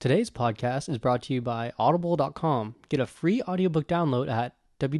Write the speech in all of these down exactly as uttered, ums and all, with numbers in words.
Today's podcast is brought to you by audible dot com. Get a free audiobook download at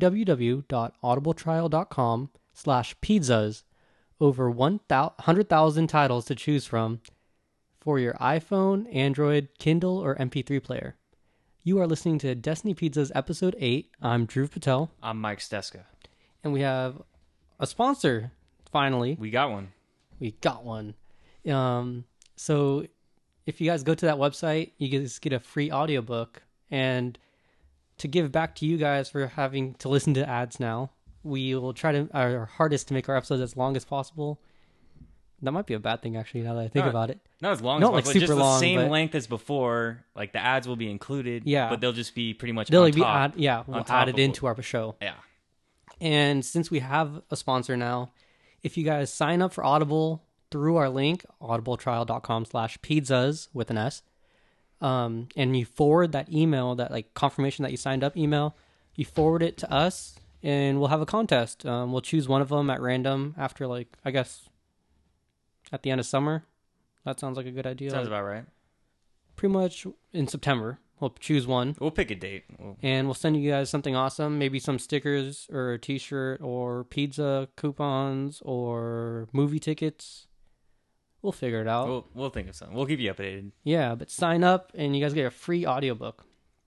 www.audibletrial.com slash pizzas. Over one hundred thousand titles to choose from for your iPhone, Android, Kindle, or M P three player. You are listening to Destiny Pizzas Episode eight. I'm Dhruv Patel. I'm Mike Steska. And we have a sponsor, finally. We got one. We got one. Um, so if you guys go to that website, you guys get a free audiobook. And to give back to you guys for having to listen to ads now, we will try to our hardest to make our episodes as long as possible. That might be a bad thing, actually, now that I think not, about it. Not as long not as like possible, super just long, the same but length as before. Like the ads will be included, yeah, but they'll just be pretty much they'll on be top, add, yeah, we'll add it into our show. Yeah. And since we have a sponsor now, if you guys sign up for Audible through our link, audibletrial.com slash pizzas with an S, um, and you forward that email, that like confirmation that you signed up email, you forward it to us, and we'll have a contest. Um, we'll choose one of them at random after, like, I guess, at the end of summer. That sounds like a good idea. Sounds like, about right. Pretty much in September. We'll choose one. We'll pick a date. We'll... And we'll send you guys something awesome. Maybe some stickers or a t-shirt or pizza coupons or movie tickets. We'll figure it out. We'll, we'll think of something. We'll keep you updated. Yeah, but sign up and you guys get a free audiobook.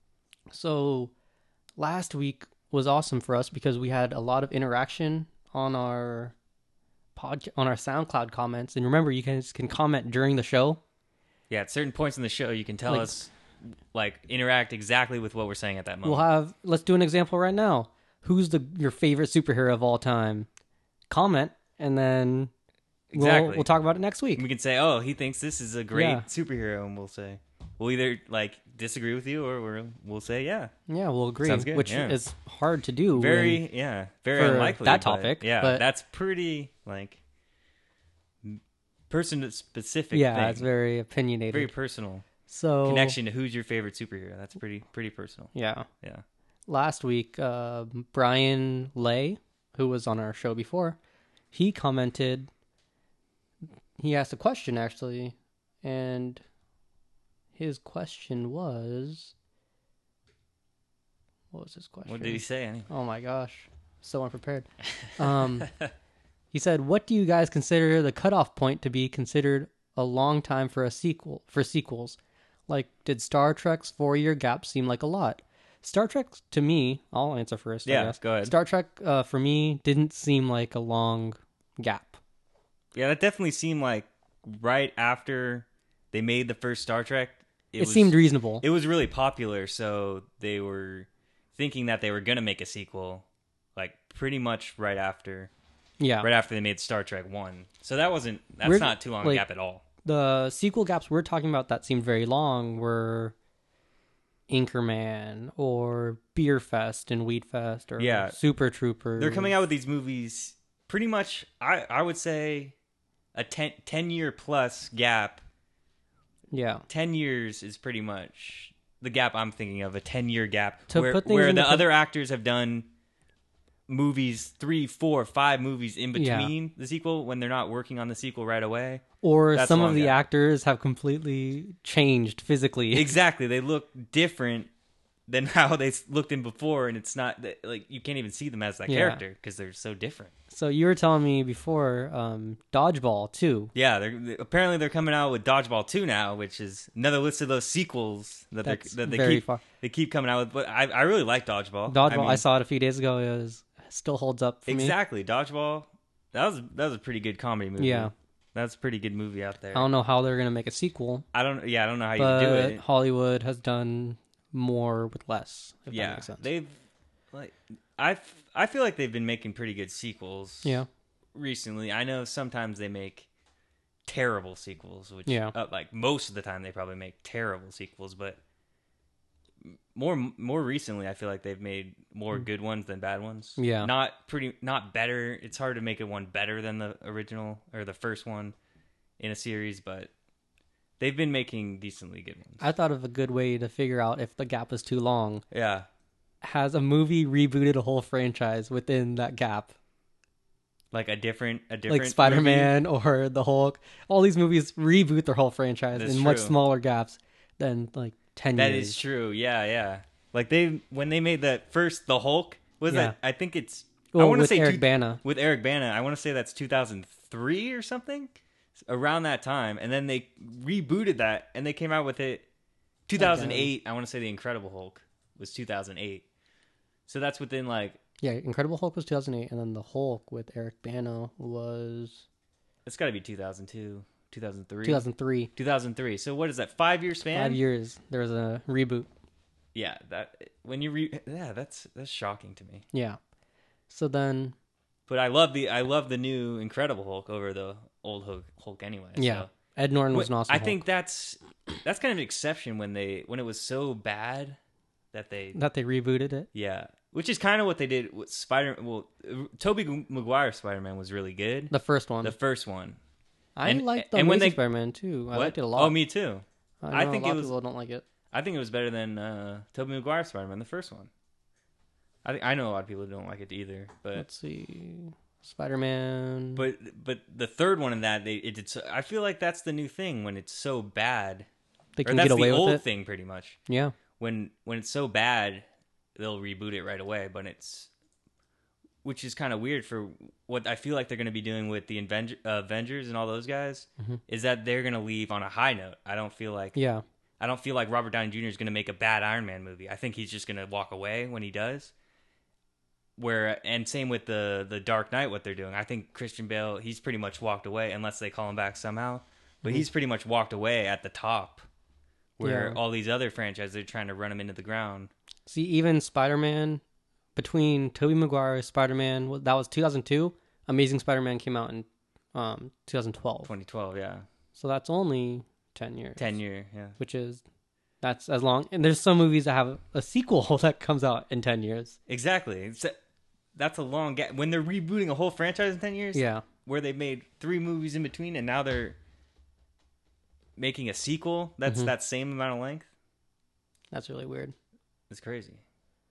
So last week was awesome for us because we had a lot of interaction on our pod, on our SoundCloud comments. And remember, you guys can comment during the show. Yeah, at certain points in the show, you can tell like, us, like, interact exactly with what we're saying at that moment. We'll have, let's do an example right now. Who's the your favorite superhero of all time? Comment, and then exactly. we'll, we'll talk about it next week. We can say, oh, he thinks this is a great yeah. superhero, and we'll say, we'll either, like, disagree with you, or we'll, we'll say, yeah. Yeah, we'll agree, Sounds good. which yeah. is hard to do. Very, when, yeah, very unlikely. that topic. Yeah, but, that's pretty, like... person specific yeah thing. It's very opinionated, very personal. So connection to who's your favorite superhero. That's pretty pretty personal. Yeah. Yeah. Last week, uh, Brian Lay, who was on our show before, he commented. He asked a question actually, and his question was, what was his question? What did he say? Anyway? Oh my gosh, so unprepared. Um. He said, "What do you guys consider the cutoff point to be considered a long time for a sequel for sequels? Like, did Star Trek's four-year gap seem like a lot? Star Trek, to me, I'll answer first. Yeah, I guess. go ahead. Star Trek, uh, for me, didn't seem like a long gap. Yeah, that definitely seemed like right after they made the first Star Trek. It, it was, seemed reasonable. It was really popular, so they were thinking that they were going to make a sequel, like pretty much right after." Yeah, right after they made Star Trek one. So that wasn't, that's we're, not too long like, a gap at all. The sequel gaps we're talking about that seemed very long were Anchorman or Beer Fest and Weed Fest or yeah. Super Troopers. They're coming out with these movies pretty much, I, I would say, a ten, ten year plus gap. Yeah. ten years is pretty much the gap I'm thinking of, a ten year gap. To where put things where into the per- other actors have done movies, three, four, five movies in between yeah. the sequel when they're not working on the sequel right away. Or That's some of the gap. actors have completely changed physically. Exactly. They look different than how they looked in before, and it's not, like, you can't even see them as that yeah. character because they're so different. So you were telling me before, um, Dodgeball two. Yeah, they're, apparently they're coming out with Dodgeball two now, which is another list of those sequels that, That's that they very keep far. they keep coming out with. But I, I really like Dodgeball. Dodgeball, I, mean, I saw it a few days ago. It was still holds up for exactly. me. Exactly, Dodgeball. That was that was a pretty good comedy movie. Yeah, that's a pretty good movie out there. I don't know how they're gonna make a sequel. I don't. Yeah, I don't know how but you do it. Hollywood has done more with less. If yeah, that makes sense. they've like I I feel like they've been making pretty good sequels. Yeah. Recently, I know sometimes they make terrible sequels, which yeah, uh, like most of the time they probably make terrible sequels, but more more recently I feel like they've made more good ones than bad ones. Yeah, not pretty not better. It's hard to make it one better than the original or the first one in a series, but they've been making decently good ones. I thought of a good way to figure out if the gap is too long. Yeah, has a movie rebooted a whole franchise within that gap? Like a different, a different like Spider-Man movie? Or the Hulk. All these movies reboot their whole franchise That's in true. much smaller gaps than like ten That years. is true. Yeah, yeah. Like they when they made that first the Hulk was Yeah. that I think it's I Well, want to with say Eric two, Bana. with Eric Bana. I want to say that's two thousand three or something around that time, and then they rebooted that and they came out with it two thousand eight. I want to say the Incredible Hulk was two thousand eight. So that's within like Yeah, Incredible Hulk was two thousand eight, and then the Hulk with Eric Bana was it's got to be two thousand two, two thousand three. two thousand three. two thousand three. So what is that? five year span? Five years. There was a reboot. Yeah, that when you re yeah, that's that's shocking to me. Yeah. So then, But I love the I love the new Incredible Hulk over the old Hulk, Hulk anyway. yeah, So. Ed Norton was an awesome I Hulk. think that's that's kind of an exception when they when it was so bad that they that they rebooted it. yeah, which is kind of what they did with Spider. Well, Tobey Maguire Spider Man was really good. The first one. The first one. I and- liked the and when Amazing they- Spider-Man too. I what? liked it a lot. Oh, me too. I, I know think a lot it of was- people don't like it. I think it was better than uh, Tobey Maguire Spider Man, the first one. I think I know a lot of people who don't like it either, but Let's see, Spider-Man. but but the third one in that they it did. So, I feel like that's the new thing when it's so bad. they Or can that's get away the with old it. thing, pretty much. Yeah, When when it's so bad, they'll reboot it right away. But it's which is kind of weird for what I feel like they're going to be doing with the Avenger, uh, Avengers and all those guys. Mm-hmm. Is that they're going to leave on a high note? I don't feel like yeah. I don't feel like Robert Downey Junior is going to make a bad Iron Man movie. I think he's just going to walk away when he does. Where and same with the the Dark Knight, what they're doing. I think Christian Bale, he's pretty much walked away unless they call him back somehow. But Mhm. he's pretty much walked away at the top, where Yeah. all these other franchises are trying to run him into the ground. See, even Spider-Man, between Tobey Maguire, Spider-Man, well, that was two thousand two. Amazing Spider-Man came out in um two thousand twelve. twenty twelve, yeah, So that's only ten years. ten year, yeah. Which is, that's as long. And there's some movies that have a sequel that comes out in ten years. Exactly. It's, that's a long gap. When they're rebooting a whole franchise in ten years, Yeah. where they made three movies in between, and now they're making a sequel that's Mhm. that same amount of length. That's really weird. It's crazy.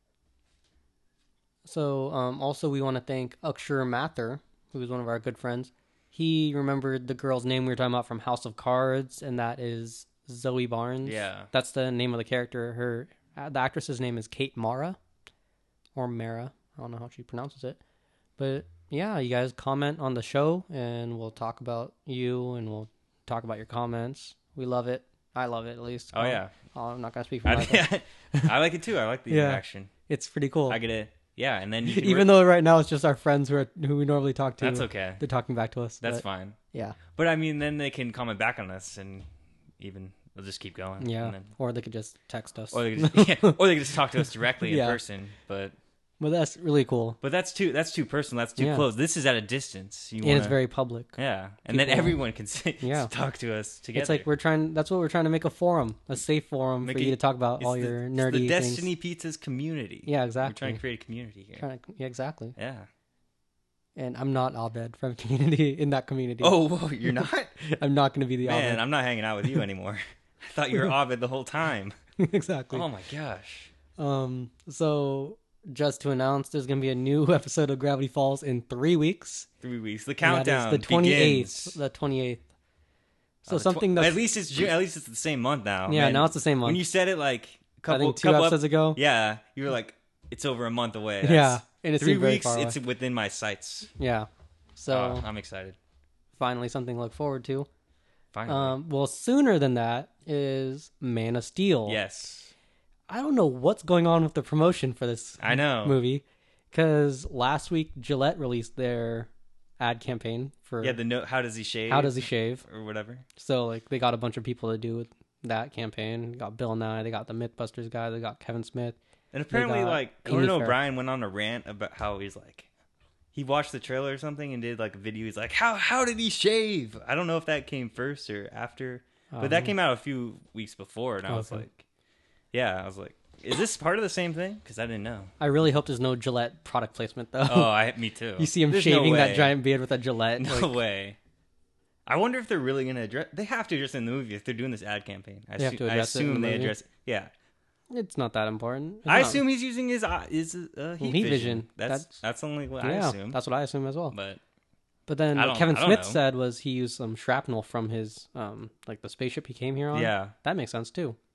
So, um, also we want to thank Akshar Mathur, who is one of our good friends. He remembered the girl's name we were talking about from House of Cards, and that is Zoe Barnes. Yeah. That's the name of the character. Her uh, the actress's name is Kate Mara, or Mara. I don't know how she pronounces it. But yeah, you guys comment on the show, and we'll talk about you, and we'll talk about your comments. We love it. I love it, at least. Oh Um, yeah, I'm not gonna speak for I, Michael. I like it too. I like the Yeah. interaction. It's pretty cool. I get it. Yeah, and then you can Even though right now it's just our friends who are who we normally talk to. that's okay. They're talking back to us. That's but, fine. Yeah. But I mean, then they can comment back on us, and even they'll just keep going. Yeah. and then, Or they could just text us. or they can just, yeah, or they can just talk to us directly in Yeah. person. But But that's really cool. but that's too that's too personal. That's too Yeah. close. This is at a distance. You And wanna, it's very public. yeah, and then people- everyone can sit, Yeah. talk to us together. It's like we're trying that's what we're trying to make a forum, a safe forum Make for it- you to talk about It's all the- your it's nerdy the things. Destiny Pizza's community. Yeah, We're exactly. trying to create a community here. Trying to- yeah, exactly. Yeah. And I'm not Abed from community in that community. Oh, whoa, you're not? I'm not going to be the Man, Abed. I'm not hanging out with you anymore. I thought you were Ovid the whole time. Exactly. Oh my gosh. Um. So just to announce, there's going to be a new episode of Gravity Falls in three weeks. Three weeks. The And countdown. that is the twenty-eighth. begins. The twenty-eighth. So Uh, tw- something that's at least it's June, at least it's the same month now. yeah. Man, Now it's the same month. When you said it like a couple, I think two couple episodes ep- ago. yeah, you were like, it's over a month away. Yeah, That's- and it three seemed very weeks. far away. It's within my sights. Yeah. So Uh, I'm excited. finally something to look forward to. Finally. Um, well, sooner than that is Man of Steel. yes, I don't know what's going on with the promotion for this I know. movie, because last week Gillette released their ad campaign for Yeah, the note. How does he shave? How Does He Shave. or whatever. So like they got a bunch of people to do that campaign. They got Bill Nye, they got the MythBusters guy, they got Kevin Smith. And apparently, got like Amy Conan Farrah. O'Brien went on a rant about how he's like, he watched the trailer or something and did like a video. He's like, how how did he shave? I don't know if that came first or after, but that Um, came out a few weeks before, and I was Okay. like, yeah, I was like, is this part of the same thing? Because I didn't know. I really hope there's no Gillette product placement though. Oh, I me too. You see him There's no shaving that way. giant beard with a Gillette. No like, way. I wonder if they're really gonna address. They have to address it in the movie if they're doing this ad campaign. I, They have assu- to I address it in assume the they movie? address. Yeah, it's not that important. It's I not- assume he's using his eye- his uh, heat, Heat vision. vision. That's That's- that's only what yeah, I assume. that's what I assume as well. But But then I what don't- Kevin I don't Smith know. said was he used some shrapnel from his um like the spaceship he came here on. yeah, That makes sense too.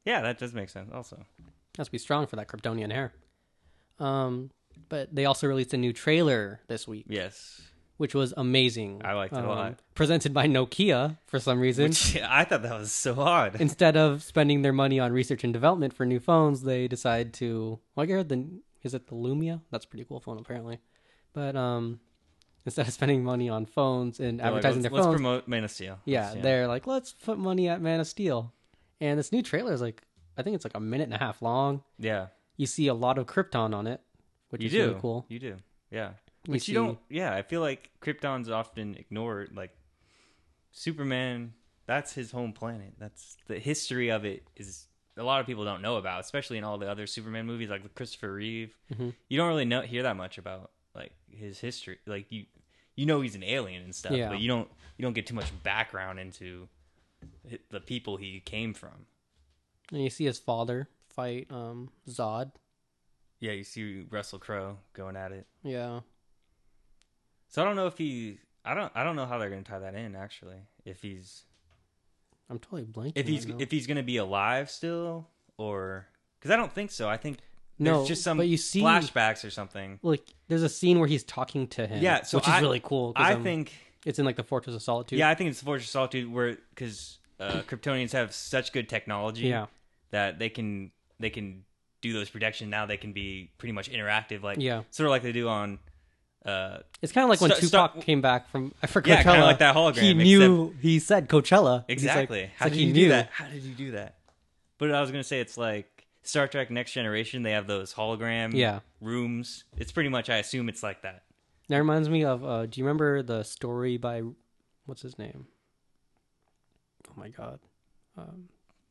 Yeah, that does make sense. Also, Has to be strong for that Kryptonian hair. Um, but they also released a new trailer this week, yes, which was amazing. I liked it um, a lot. Presented by Nokia for some reason. Which, I thought that was so odd. Instead of spending their money on research and development for new phones, they decide to. Well, I heard the is it the Lumia? That's a pretty cool phone apparently. But um, instead of spending money on phones and They're like, advertising let's, their let's phones, promote Man of Steel. yeah, Let's- they're like, let's put money at Man of Steel. And this new trailer is like, I think it's like a minute and a half long. yeah. You see a lot of Krypton on it, which You is do. really cool. You do. Yeah. You Which see- you don't. Yeah, I feel like Krypton's often ignored. Like Superman, that's his home planet. That's the history of it. Is a lot of people don't know about, especially in all the other Superman movies, like with Christopher Reeve. Mm-hmm. You don't really know hear that much about like his history. Like you, you know, he's an alien and stuff, Yeah. but you don't you don't get too much background into hi- the people he came from. And you see his father fight um, Zod. Yeah, you see Russell Crowe going at it. Yeah. So I don't know if he. I don't. I don't know how they're going to tie that in. Actually, if he's I'm totally blanking. if he's right now. if he's going to be alive still, or because I don't think so. I think there's no, just some but you see, flashbacks or something. like, there's a scene where he's talking to him. Yeah, so which is I- really cool. 'cause, I um, think. it's in like the Fortress of Solitude. Yeah, I think it's Fortress of Solitude where because uh, Kryptonians have such good technology Yeah. that they can they can do those protection. Now they can be pretty much interactive, like Yeah. sort of like they do on. Uh, It's kind of like when Sta- Tupac Sta- came back from for Coachella. Yeah, kinda like that hologram, He knew. He said Coachella. He's like- Exactly. it's How like did he you knew. do that? How did you do that? But I was gonna say it's like Star Trek Next Generation. They have those hologram Yeah. rooms. It's pretty much. I assume it's like that. That reminds me of. Uh, do you remember the story by what's his name? Oh my god, um,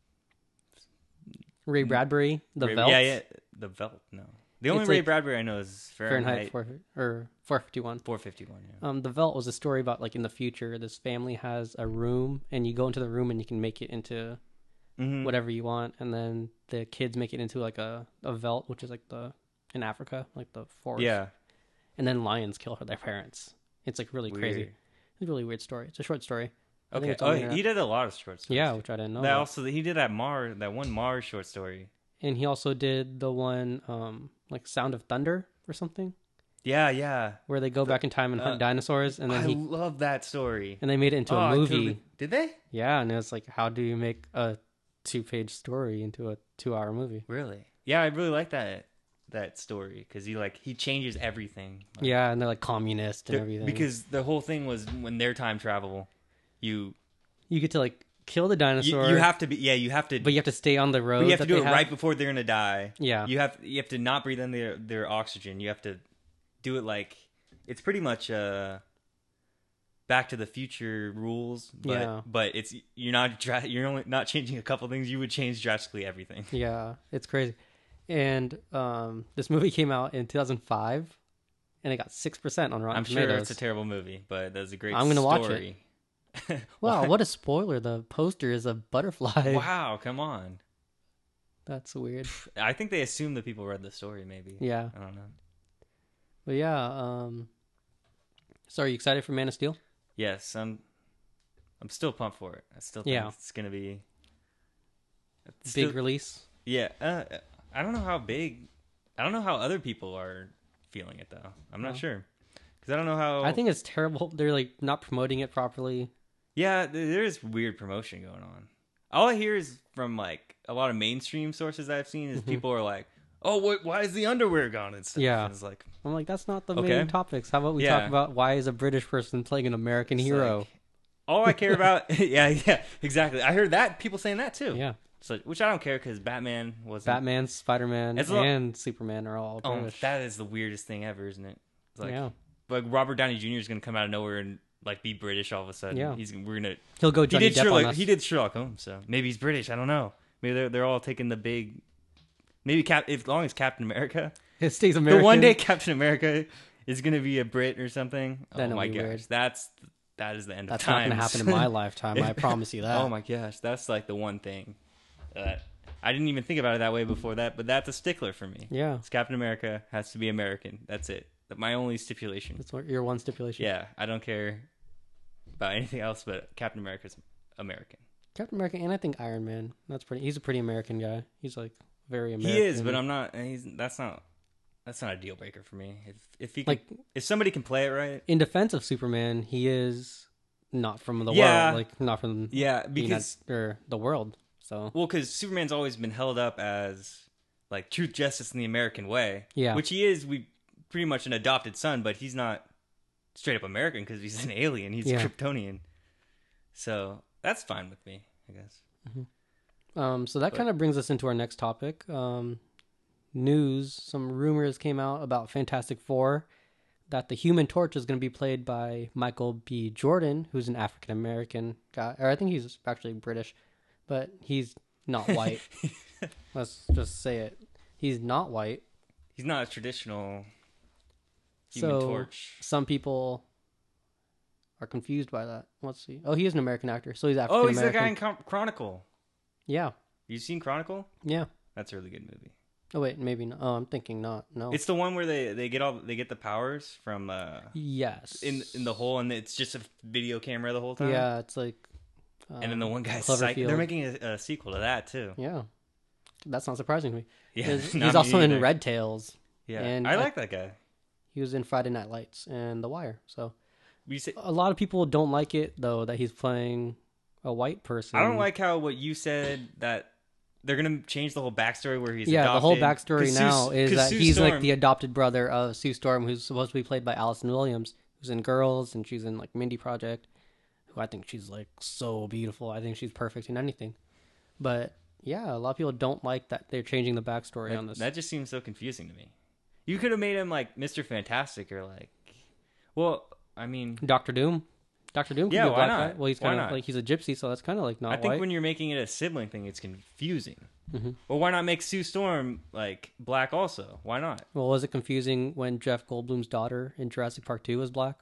Ray Bradbury, The Ray- Velt. Yeah, yeah. The Velt. No, the only It's Ray like Bradbury I know is Fahrenheit, Fahrenheit, four, or four fifty-one. four fifty-one. Yeah. Um, The Velt was a story about like in the future, this family has a room, and you go into the room and you can make it into Mhm. whatever you want, and then the kids make it into like a a Velt, which is like the in Africa, like the forest. Yeah. And then lions kill her their parents. It's like really crazy. Weird. It's a really weird story. It's a short story. I think Okay. it's on Oh, the he internet. did a lot of short stories. Yeah, which I didn't know. That about. also he did that Mars, that one Mars short story. And he also did the one um like Sound of Thunder or something, Yeah, yeah. where they go back in time and hunt uh, dinosaurs, and then I he love that story. and they made it into Oh, a I movie. totally- Did they? Yeah, and it's like, how do you make a two-page story into a two-hour movie? Really? Yeah, I really like that that story because he like he changes everything. Like, Yeah, and they're like communist and they're- everything. because the whole thing was when they're time travel, you you get to like kill the you, dinosaur, you have to be yeah you have to but you have to stay on the road. but you have to that do they it have. right before they're gonna die. Yeah, You have you have to not breathe in their their oxygen. You have to do it like it's pretty much uh Back to the Future rules, but Yeah. but it's you're not dra- you're only not changing a couple things. You would change drastically everything. yeah, it's crazy. And um, this movie came out in two thousand five, and it got six percent on Rotten I'm sure Tomatoes. it's a terrible movie, but that's a great. I'm gonna watch story. Wow, what a spoiler! The poster is a butterfly. Wow, come on. That's weird. I think they assume that people read the story. Maybe. Yeah, I don't know. but yeah. Um, so are you excited for Man of Steel? Yes, I'm. I'm still pumped for it. I still think Yeah. it's gonna be it's Big still- release. Yeah, uh, I don't know how big. I don't know how other people are feeling it though. I'm not Oh. sure because I don't know how. I think it's terrible. They're like not promoting it properly. Yeah, th- there is weird promotion going on. All I hear is from like a lot of mainstream sources I've seen is Mhm. people are like, "Oh, what? Why is the underwear gone?" and stuff. Yeah. And it's like, I'm like, that's not the Okay. main topics. How about we Yeah. talk about why is a British person playing an American it's hero? like, all I care about, yeah, yeah, exactly. I heard that people saying that too. Yeah, So, which I don't care because Batman was Batman, Spider Man, It's a lot- and Superman are all Oh, British. that is the weirdest thing ever, isn't it? It's like, yeah, like Robert Downey Junior is gonna come out of nowhere and like be British all of a sudden. Yeah. He's we're gonna. he'll go He Johnny did Depp on Sherlock. us. He did Sherlock Holmes, so maybe he's British. I don't know. Maybe they're they're all taking the big. Maybe Cap. As long as Captain America, It stays American. the one day Captain America is gonna be a Brit or something. Then oh it'll my be gosh, weird. that's that is the end That's of not time. going to happen in my lifetime. I promise you that. Oh my gosh, that's like the one thing that I didn't even think about it that way before that, but that's a stickler for me. Yeah, It's Captain America has to be American. That's it. My only stipulation. that's what your one stipulation. Yeah, I don't care about anything else, but Captain America's American. Captain America, and I think Iron Man. That's pretty. He's a pretty American guy. He's like very American. He is, but I'm not. He's that's not. That's not a deal breaker for me. If if he can, like if somebody can play it right. In defense of Superman, he is not from the Yeah. world. Like not from Yeah, the because United, or the world. So well, because Superman's always been held up as like truth, justice, and the American way. Yeah. which he is. We pretty much an adopted son, but he's not straight up American because he's an alien. He's Yeah. Kryptonian. So that's fine with me, I guess. Um, so that But- kind of brings us into our next topic. Um, news. Some rumors came out about Fantastic Four that the Human Torch is going to be played by Michael B. Jordan, who's an African American guy, or I think he's actually British, but he's not white. Let's just say it. He's not white. He's not a traditional Human So Torch. some people are confused by that. Let's see. Oh, he is an American actor, so he's African Oh, American. he's the guy in Chron- Chronicle. Yeah, You seen Chronicle? yeah. That's a really good movie. Oh wait, maybe not. Oh, I'm thinking not. No. It's the one where they, they get all they get the powers from uh yes. in in the hole, and it's just a video camera the whole time. Yeah, it's like. And then the um, one guy's psych- Cloverfield. they're making a, a sequel to that too. Yeah, that's not surprising to me. Yeah, He's, not he's me also in either. Red Tails. Yeah, and I I- like that guy. He was in Friday Night Lights and The Wire. So You say, a lot of people don't like it though that he's playing a white person. I don't like how what you said that they're gonna change the whole backstory where he's Yeah, adopted. the whole backstory 'Cause now Sue- is 'cause that Sue he's like Storm- the adopted brother of Sue Storm, who's supposed to be played by Allison Williams, who's in Girls and she's in like Mindy Project, who I think she's like so beautiful. I think she's perfect in anything. But yeah, a lot of people don't like that they're changing the backstory that, on this. that just seems so confusing to me. You could have made him like Mister Fantastic or like, well, I mean, Doctor Doom. Doctor Doom could Yeah, be a why black not? guy. Well, he's Why kind of not? like he's a gypsy, so that's kind of like not I think white. when you're making it a sibling thing, it's confusing. Mhm. Well, why not make Sue Storm like black also? Why not? Well, was it confusing when Jeff Goldblum's daughter in Jurassic Park two was black?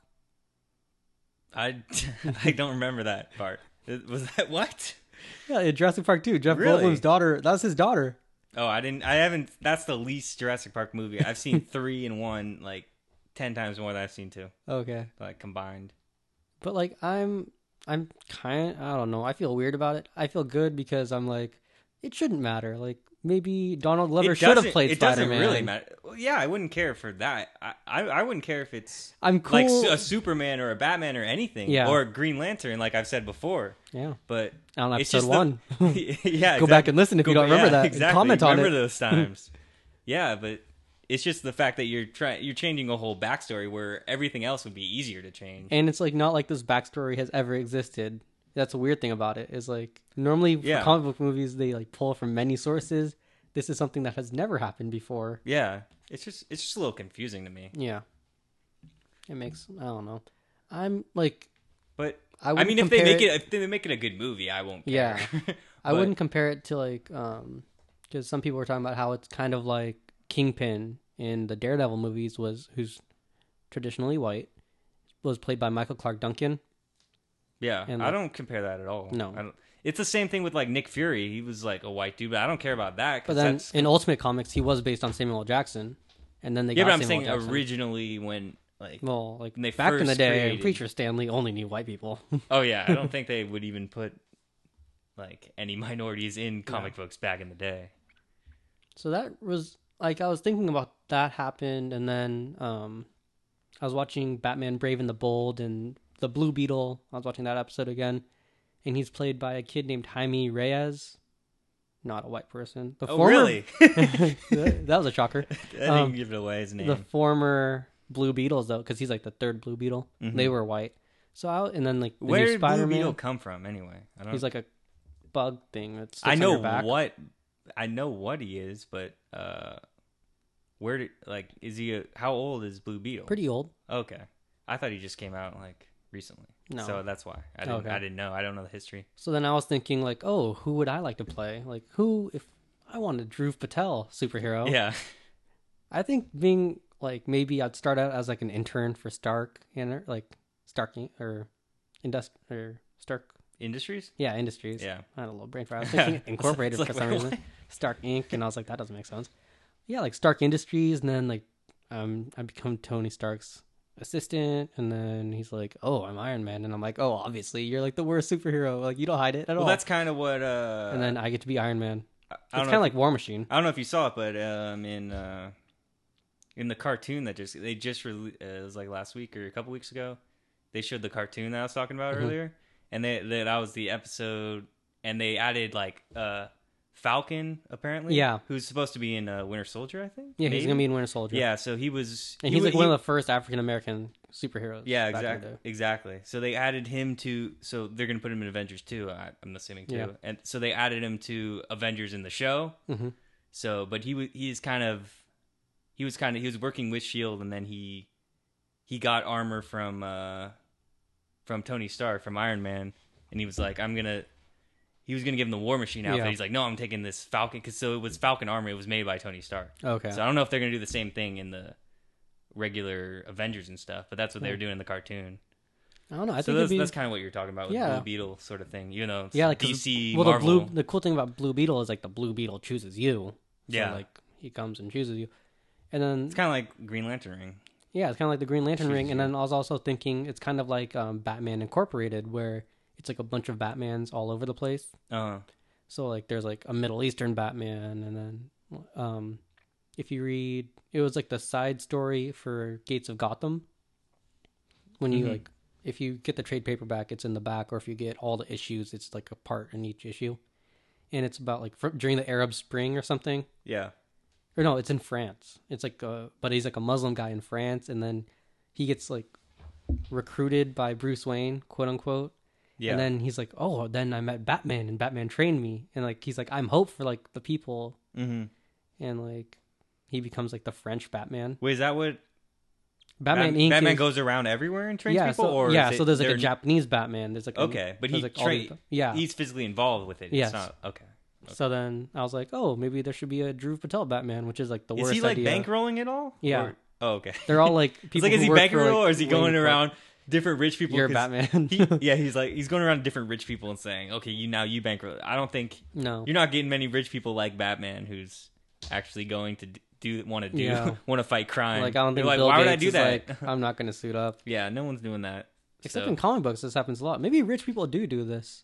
I I don't remember that part. Was that what? Yeah, in Jurassic Park two, Jeff Really? Goldblum's daughter, that was his daughter. Oh, I didn't. I haven't. That's the least Jurassic Park movie I've seen. Three and one, like ten times more than I've seen two, Okay. like combined. But like I'm I'm kind I don't know. I feel weird about it. I feel good because I'm like it shouldn't matter. Like maybe Donald Glover It should have doesn't- played It Spider-Man. doesn't really matter. Well, yeah, I wouldn't care for that. I, I I wouldn't care if it's I'm cool. like a Superman or a Batman or anything, Yeah. or a Green Lantern, like I've said before. yeah. But On it's episode just one. The, yeah, Go back and listen if Go you don't ba- remember yeah, that. Exactly. Comment on remember it. those times. Yeah, but it's just the fact that you're trying you're changing a whole backstory where everything else would be easier to change. And it's like not like this backstory has ever existed. That's a weird thing about it. Is like normally for Yeah. comic book movies they like pull from many sources. This is something that has never happened before. Yeah, it's just it's just a little confusing to me. Yeah. It makes I don't know. I'm like But I I, wouldn't mean, if they compare make it, if they make it a good movie, I won't care. Yeah. I But- wouldn't compare it to like um because some people were talking about how it's kind of like Kingpin in the Daredevil movies was who's traditionally white was played by Michael Clark Duncan. Yeah, And, I like- don't compare that at all. No. I don't, it's the same thing with like Nick Fury. He was like a white dude, but I don't care about that. 'Cause But then that's, in Ultimate Comics he was based on Samuel L. Jackson and then they yeah, got but I'm Samuel saying L. Jackson. originally when like, Well, like when they back in the first day, created- Preacher Stanley only knew white people. oh yeah, I don't think they would even put like any minorities in comic books back in the day. So that was like I was thinking about that happened, and then um, I was watching Batman: Brave and the Bold and the Blue Beetle. I was watching that episode again, and he's played by a kid named Jaime Reyes, not a white person. The Oh former, really? that that was a shocker. I didn't Um, give it away his name. The former Blue Beetles though, because he's like the third Blue Beetle. Mhm. They were white. So I and then like the Where new did Blue Spider-Man, Beetle come from anyway? I don't. he's like a bug thing that sticks I on know your back. what I know what he is, but uh, where did like is he? A, how old is Blue Beetle? Pretty old. Okay, I thought he just came out like recently. No. So that's why I didn't. Okay. I didn't know. I don't know the history. So then I was thinking like, oh, who would I like to play? Like who if I wanted Dhruv Patel superhero? Yeah. I think being like maybe I'd start out as like an intern for Stark and like Stark In- or Indust or Stark Industries. yeah Industries. Yeah. I had a little brain fry. I was thinking Incorporated It's for like, some wait, reason. Stark Incorporated, and I was like that doesn't make sense. Yeah, like Stark Industries, and then like um I become Tony Stark's assistant, and then he's like, "Oh, I'm Iron Man," and I'm like, "Oh, obviously, you're like the worst superhero. Like you don't hide it at well, all." that's kind of what. Uh, and then I get to be Iron Man. I, I It's don't kind know of if like War Machine. I don't know if you saw it, but um, in uh, in the cartoon that just they just released, uh, it was like last week or a couple weeks ago, they showed the cartoon that I was talking about Mhm. earlier, and they, they that was the episode, and they added like uh, Falcon apparently, Yeah. who's supposed to be in uh, Winter Soldier, I think. Yeah, he's Maybe? gonna be in Winter Soldier. Yeah, so he was, and he he's wa- like he- one of the first African American superheroes. Yeah, back in the exactly, day. exactly. So they added him to. So they're gonna put him in Avengers too. I, I'm assuming too. Yeah. And so they added him to Avengers in the show. Mhm. So, but he was he's kind of he was kind of he was working with Shield, and then he he got armor from uh from Tony Stark from Iron Man, and he was like, I'm gonna. He was gonna give him the War Machine outfit. Yeah. He's like, no, I'm taking this Falcon because so it was Falcon armor. It was made by Tony Stark. Okay. So I don't know if they're gonna do the same thing in the regular Avengers and stuff, but that's what they were Hmm. doing in the cartoon. I don't know. I So think that's, it'd be that's kind of what you're talking about with Yeah. Blue Beetle sort of thing. You know, it's yeah, like 'cause- D C, well, Marvel. the blue. The cool thing about Blue Beetle is like the Blue Beetle chooses you. So, Yeah. like he comes and chooses you, and then It's kind of like Green Lantern ring. yeah, it's kind of like the Green Lantern Chooses ring. And you. then I was also thinking it's kind of like um, Batman Incorporated, where it's like a bunch of Batmans all over the place. Uh, So like there's like a Middle Eastern Batman, and then um, if you read, it was like the side story for Gates of Gotham. When you Mhm. like, if you get the trade paperback, it's in the back, or if you get all the issues, it's like a part in each issue, and it's about like fr- during the Arab Spring or something. yeah. Or no, it's in France. It's like a, but he's like a Muslim guy in France, and then he gets like recruited by Bruce Wayne, quote unquote. Yeah. And then he's like, "Oh, then I met Batman, and Batman trained me." And like he's like, "I'm hope for like the people," mm-hmm. and like he becomes like the French Batman. Wait, is that what Batman Bat- Inc. Batman is- goes around everywhere and trains yeah, people? so, or yeah, is so it- there's like a they're- Japanese Batman. There's like a, Okay, but there's, he like, all tra- these- yeah. he's physically involved with it. Yes. It's not okay. So then I was like, "Oh, maybe there should be a Drew Patel Batman," which is like the Is worst he like idea. bankrolling it all? Yeah. Or- oh, okay. They're all like people. It's like, is who he work bankrolling, for, like, or is he going Wayne Cook. around different rich people? You're 'cause Batman. he, yeah, he's like he's going around different rich people and saying, "Okay, you now you bankroll." I don't think No. you're not getting many rich people like Batman who's actually going to d- do want to do Yeah. want to fight crime. Like I don't They're think like, Bill why Gates would I do is that? like, I'm not going to suit up. Yeah, no one's doing that. Except So- in comic books, this happens a lot. Maybe rich people do do this.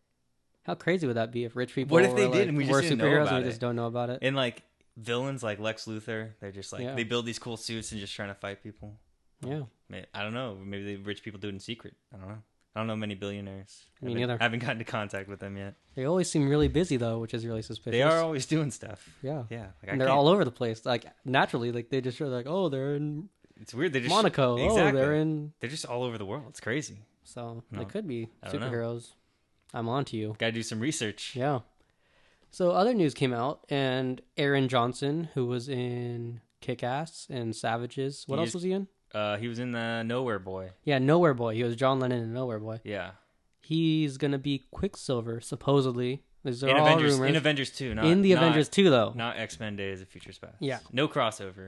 How crazy would that be if rich people What if they were, did like, and we just were didn't know superheroes about and we it? just don't know about it? And like villains like Lex Luthor, they're just like Yeah. they build these cool suits and just trying to fight people. Yeah. May- I don't know. Maybe the rich people do it in secret. I don't know. I don't know many billionaires. Me I haven't- neither. I haven't gotten into contact with them yet. They always seem really busy though, which is really suspicious. They are always doing stuff. Yeah. Yeah, like, I And they're can't- all over the place. Like naturally, like they just are like, oh, they're in It's weird. They just Monaco. Exactly. Oh, they're in. They're just all over the world. It's crazy. So No. they could be I don't know. superheroes. I'm on to you. Got to do some research. Yeah. So other news came out, and Aaron Johnson, who was in Kick-Ass and Savages. What He else is- was he in? Uh, he was in the Nowhere Boy. Yeah, Nowhere Boy. He was John Lennon in Nowhere Boy. Yeah. He's gonna be Quicksilver, supposedly. These are In all Avengers. rumors. In Avengers two. Not, in the not- Avengers two, though. Not X Men Days of Future Past. Yeah. No crossover.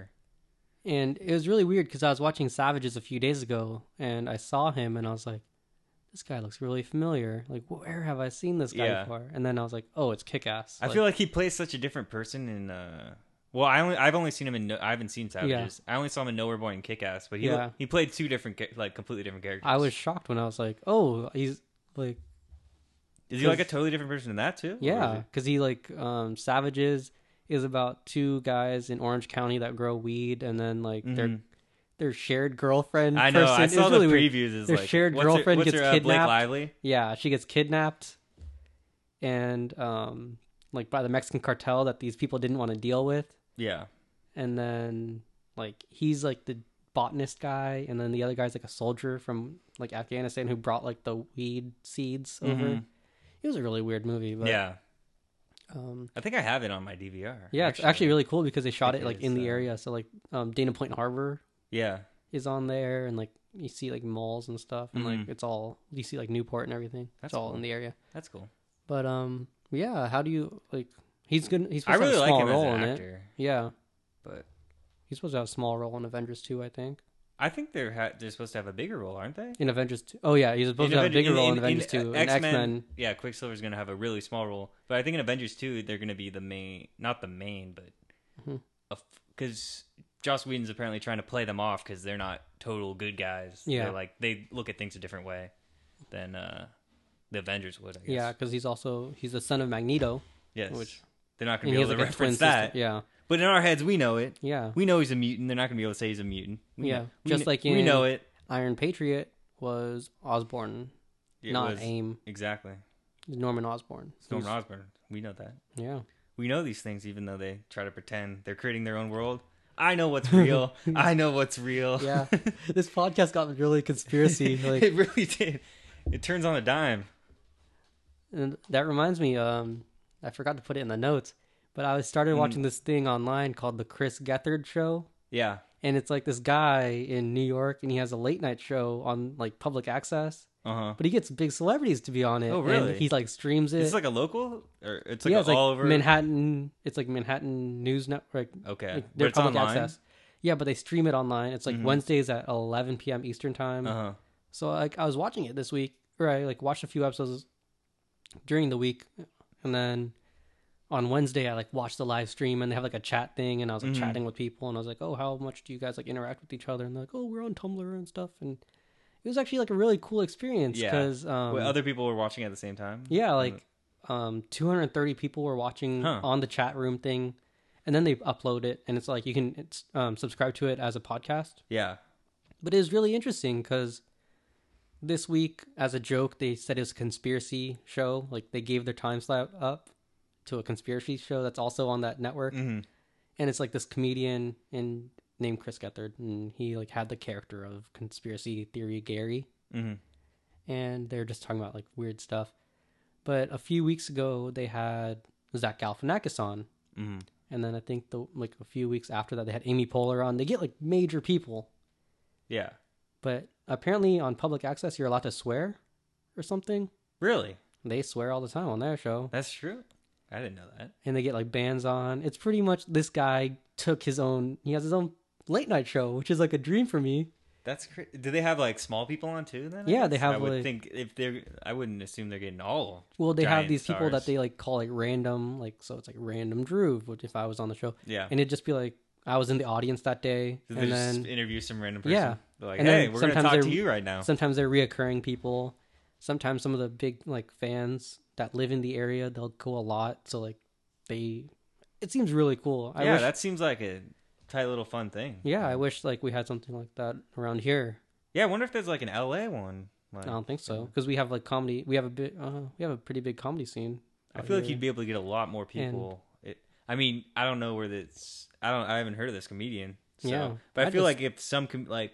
And it was really weird because I was watching Savages a few days ago, and I saw him, and I was like, "This guy looks really familiar. Like, where have I seen this guy Yeah. before?" And then I was like, "Oh, it's Kick-Ass." I feel like he plays such a different person in. Uh... Well, I only I've only seen him in. No, I haven't seen Savages. I only saw him in Nowhere Boy and Kick Ass, but he Yeah. he played two different cha- like completely different characters. I was shocked when I was like, "Oh, he's like." Is he like a totally different person in that too? Or is Yeah, it- because he like um Savages is about two guys in Orange County that grow weed, and then like their Mhm. their shared girlfriend. I know. person. I It's saw really the weird. previews. Is Their like shared what's her- girlfriend what's gets her, uh, Blake kidnapped. Lively. Yeah, she gets kidnapped, and um like by the Mexican cartel that these people didn't want to deal with, Yeah. and then like he's like the botanist guy, and then the other guy's like a soldier from like Afghanistan who brought like the weed seeds over. Mhm. It was a really weird movie, but Yeah. um. I think I have it on my D V R. Yeah, it's actually really cool because they shot think it it like is, in the uh, area. So like um, Dana Point Harbor Yeah. is on there, and like you see like malls and stuff, and like Mhm. it's all you see like Newport and everything. That's it's all cool. in the area. That's cool. But um, yeah. How do you like? He's good. He's I supposed really to have a like small him as role an in it. actor, Yeah, but he's supposed to have a small role in Avengers two, I think. I think they're ha- they're supposed to have a bigger role, aren't they? In Avengers two. Oh yeah, he's supposed In to have a Aven- bigger role in, Avengers two. In X-Men, X Men. Yeah, Quicksilver's gonna have a really small role, but I think in Avengers two they're gonna be the main, not the main, but Mhm. because Joss Whedon's apparently trying to play them off because they're not total good guys. Yeah. They're like they look at things a different way than uh, the Avengers would. I guess. Yeah, because he's also he's the son of Magneto. Yes. Which they're not going and to he be has able to like a twin reference that. sister. Yeah, But in our heads, we know it. yeah, We know he's a mutant. They're not going to be able to say he's a mutant. We yeah. know- we Just kn- like we in know it. Iron Patriot was Osborn, It not was- AIM. Exactly. Norman Osborn. It's Norman Osborn. We know that. Yeah. We know these things, even though they try to pretend they're creating their own world. I know what's real. I know what's real. Yeah. This podcast got really conspiracy. Like, It really did. It turns on a dime. and that reminds me. Um, I forgot to put it in the notes, but I started Mm. watching this thing online called the Chris Gethard Show, Yeah. and it's like this guy in New York, and he has a late night show on like public access. Uh huh. But he gets big celebrities to be on it. Oh, really? And he like streams it. Is this like a local, or it's like yeah, a it's like all over? Manhattan. It's like Manhattan News Network. Okay, Like, but they're it's public online. access. Yeah, but they stream it online. It's like Mhm. Wednesdays at eleven p.m. Eastern time. Uh huh. So like I was watching it this week, or I like watched a few episodes during the week, and then on Wednesday I like watched the live stream, and they have like a chat thing, and I was like Mhm. chatting with people, and I was like, oh, how much do you guys like interact with each other? And they're like, oh, we're on Tumblr and stuff, and it was actually like a really cool experience Yeah. because um, Wait, other people were watching at the same time. yeah, like um, two hundred thirty people were watching Huh. on the chat room thing, and then they upload it, and it's like you can it's, um, subscribe to it as a podcast. Yeah. But it was really interesting because this week, as a joke, they said it was a conspiracy show. Like they gave their time slot up to a conspiracy show that's also on that network, Mm-hmm. and it's like this comedian in named Chris Gethard, and he like had the character of conspiracy theory Gary, Mm-hmm. and they're just talking about like weird stuff. But a few weeks ago, they had Zach Galifianakis on, Mm-hmm. and then I think the like a few weeks after that, they had Amy Poehler on. They get like major people, Yeah. but apparently on public access, you're allowed to swear or something. Really? They swear all the time on their show, That's true. I didn't know that. and they get like bands on. It's pretty much this guy took his own. He has his own late night show, which is like a dream for me. That's cra- do they have like small people on too? Then I Yeah, guess? they have, I would like- think if they're. I wouldn't assume they're getting all. Well, they have giant these people that stars. they like call like random, like so it's like random Drew, which if I was on the show, Yeah. and it'd just be like I was in the audience that day, Did they and just then interview some random person? Yeah. They're like, And hey, then we're gonna sometimes talk to they're- you right now. sometimes they're reoccurring people. Sometimes some of the big like fans that live in the area, they'll go a lot. So like they, it seems really cool. I yeah, wish, that seems like a tight little fun thing. yeah, I wish like we had something like that around here. Yeah, I wonder if there's like an L A one. Like, I don't think so because we have like comedy. We have a bit. Uh, we have a pretty big comedy scene. I out feel like here. you'd be able to get a lot more people. It, I mean, I don't know where this. I don't. I haven't heard of this comedian. So, Yeah, but I, I feel just- like if some com- like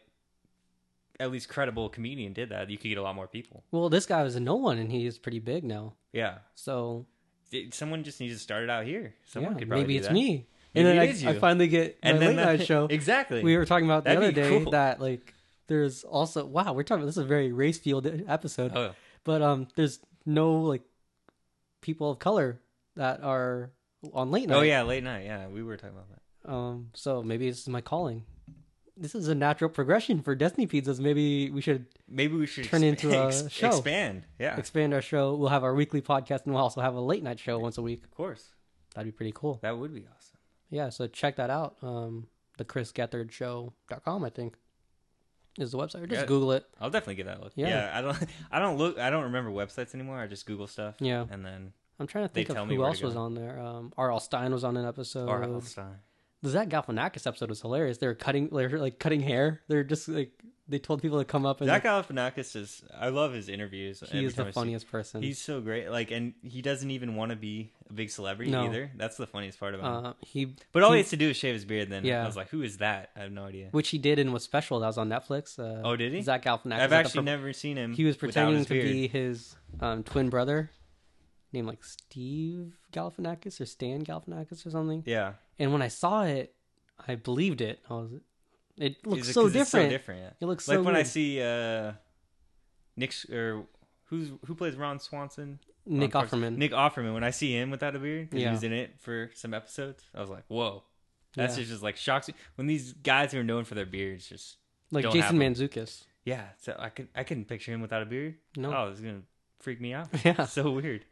at least credible comedian did that, you could get a lot more people. Well, this guy was a no one, and he is pretty big now. Yeah, So It- someone just needs to start it out here. Someone yeah, could probably maybe do it's that. me. Maybe And then it I, is I you. finally get my And then late that- night show. Exactly. We were talking about the That'd other be day cool. that like there's also wow we're talking this is a very race field episode, Oh, but um there's no like people of color that are on late night. oh yeah, late night. Yeah, we were talking about that. Um, so maybe this is my calling. This is a natural progression for Destiny Pizzas. Maybe we should Maybe we should Turn ex- into a ex- show. expand. Yeah, expand our show. We'll have our weekly podcast, and we'll also have a late night show once a week. of course. That'd be pretty cool. That would be awesome. Yeah, so check that out. Um, the chris gethard show dot com, I think, is the website. Or just Yeah. Google it. I'll definitely give that a look. Yeah. Yeah. I don't. I don't look. I don't remember websites anymore. I just Google stuff. Yeah. and then I'm trying to They think of tell me who where else to was go. on there. Um, R L. Stein was on an episode. R L Stein. The Zach Galifianakis episode was hilarious. They were cutting, they were like cutting hair. They're just like they told people to come up and Zach like, Galifianakis is. I love his interviews. he every is time the I see- funniest person. He's so great. Like, and he doesn't even want to be a big celebrity No. either. That's the funniest part about him. uh, he But all he- he has to do is shave his beard. Then Yeah. I was like, who is that? I have no idea. which he did and was special. That was on Netflix. Uh, Oh, did he? Zach Galifianakis. I've at the actually per- never seen him. He was without pretending his to beard. be his um, twin brother, named like Steve Galifianakis or Stan Galifianakis or something. Yeah, And when I saw it, I believed it. I was, it looks Is it so 'cause it's different. so different. Yeah. It looks Like so when I weird. see uh, Nick S- or who's who plays Ron Swanson. Nick on Parks- Offerman. Nick Offerman. When I see him without a beard, 'cause Yeah. he was in it for some episodes. I was like, whoa. That's Yeah. just, just like shocks you. When these guys who are known for their beards just like don't Jason have Mantzoukas. yeah. So I could I couldn't picture him without a beard. No. Oh, it's gonna freak me out. Yeah. So weird.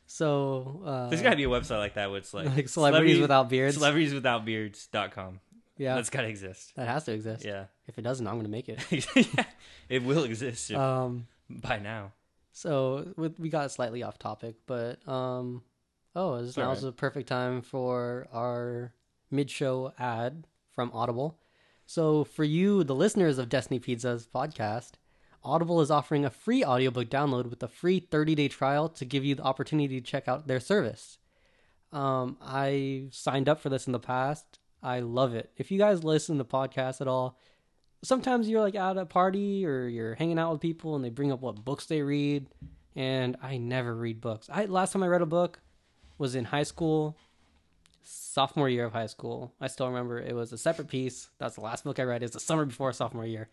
So uh, There's got to be a website like that where it's like, like celebrities celebrity- without beards. celebrities without beards dot com. Yeah. That's gotta exist. That has to exist. Yeah. If it doesn't, I'm gonna make it. Yeah. It will exist if- Um. by now. So we we got slightly off topic, but um, oh, this all now's right. the perfect time for our mid-show ad from Audible. So for you, the listeners of Destiny Pizza's podcast, Audible is offering a free audiobook download with a free thirty-day trial to give you the opportunity to check out their service. Um, I signed up for this in the past. I love it. If you guys listen to podcasts at all, sometimes you're like at a party or you're hanging out with people and they bring up what books they read, and I never read books. I last time I read a book was in high school, sophomore year of high school. I still remember it was a separate piece. That's the last book I read. It's the summer before sophomore year.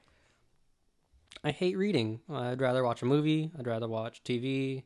I hate reading. I'd rather watch a movie. I'd rather watch T V.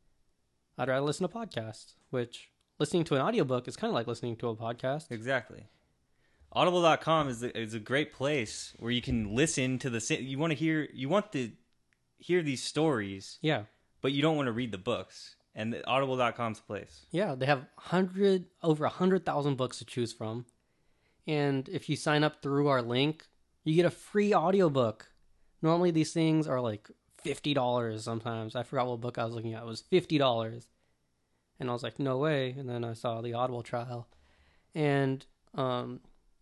I'd rather listen to podcasts, which listening to an audiobook is kind of like listening to a podcast. Exactly. Audible dot com is a, is a great place where you can listen to the you want to hear you want to hear these stories, Yeah. but you don't want to read the books. And the Audible dot com's the place. Yeah, they have hundred over a hundred thousand books to choose from, and if you sign up through our link, you get a free audiobook. Normally, these things are like fifty dollars. Sometimes I forgot what book I was looking at. It was fifty dollars, and I was like, "No way!" And then I saw the Audible trial, and um,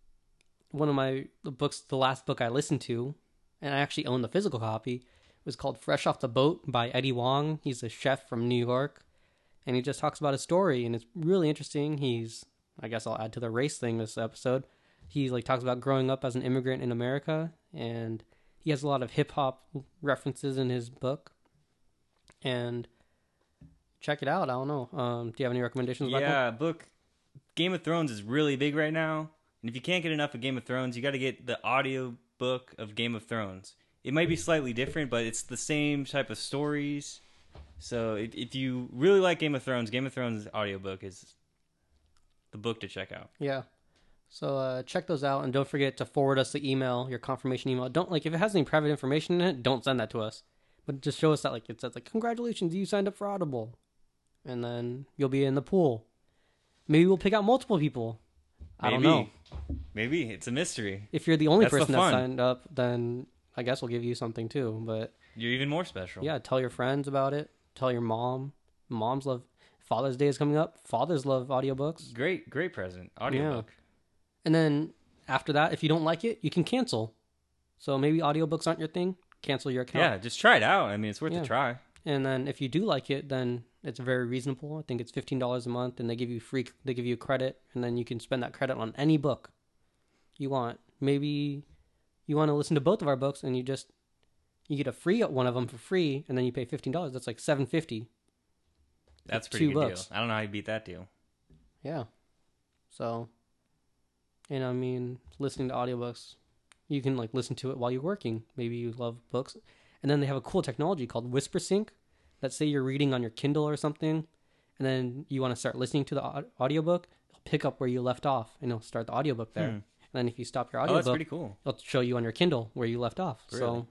one of my the books, the last book I listened to, and I actually own the physical copy, was called Fresh Off the Boat by Eddie Wong. He's a chef from New York, and he just talks about his story, and it's really interesting. He's, I guess I'll add to the race thing this episode. He like talks about growing up as an immigrant in America, and he has a lot of hip hop references in his book. And check it out. I don't know. Um, do you have any recommendations? Michael? Yeah, book Game of Thrones is really big right now, and if you can't get enough of Game of Thrones, you got to get the audio book of Game of Thrones. It might be slightly different, but it's the same type of stories. So if, if you really like Game of Thrones, Game of Thrones audiobook is the book to check out. Yeah. So uh, check those out, and don't forget to forward us the email, your confirmation email. Don't like if it has any private information in it, don't send that to us. But just show us that like it says like congratulations, you signed up for Audible, and then you'll be in the pool. Maybe we'll pick out multiple people. I Maybe. don't know. Maybe it's a mystery. If you're the only That's the person that fun. signed up, then I guess we'll give you something too. But You're even more special. yeah, tell your friends about it. Tell your mom. Moms love Father's Day is coming up. Fathers love audiobooks. Great, great present. Audiobook. And then after that, if you don't like it, you can cancel. So maybe audiobooks aren't your thing. Cancel your account. Yeah, just try it out. I mean, it's worth Yeah. a try. And then if you do like it, then it's very reasonable. I think it's fifteen dollars a month, and they give you free. They give you credit, and then you can spend that credit on any book you want. Maybe you want to listen to both of our books, and you just you get a free one of them for free, and then you pay fifteen dollars. That's like seven fifty. That's a pretty two good books. deal. I don't know how you beat that deal. Yeah. So, and I mean, listening to audiobooks, you can like listen to it while you're working. Maybe you love books. And then they have a cool technology called WhisperSync. Let's say you're reading on your Kindle or something, and then you want to start listening to the au- audiobook, it'll pick up where you left off, and it'll start the audiobook there. Hmm. And then if you stop your Oh, audiobook, that's pretty cool. it'll show you on your Kindle where you left off. Really? So,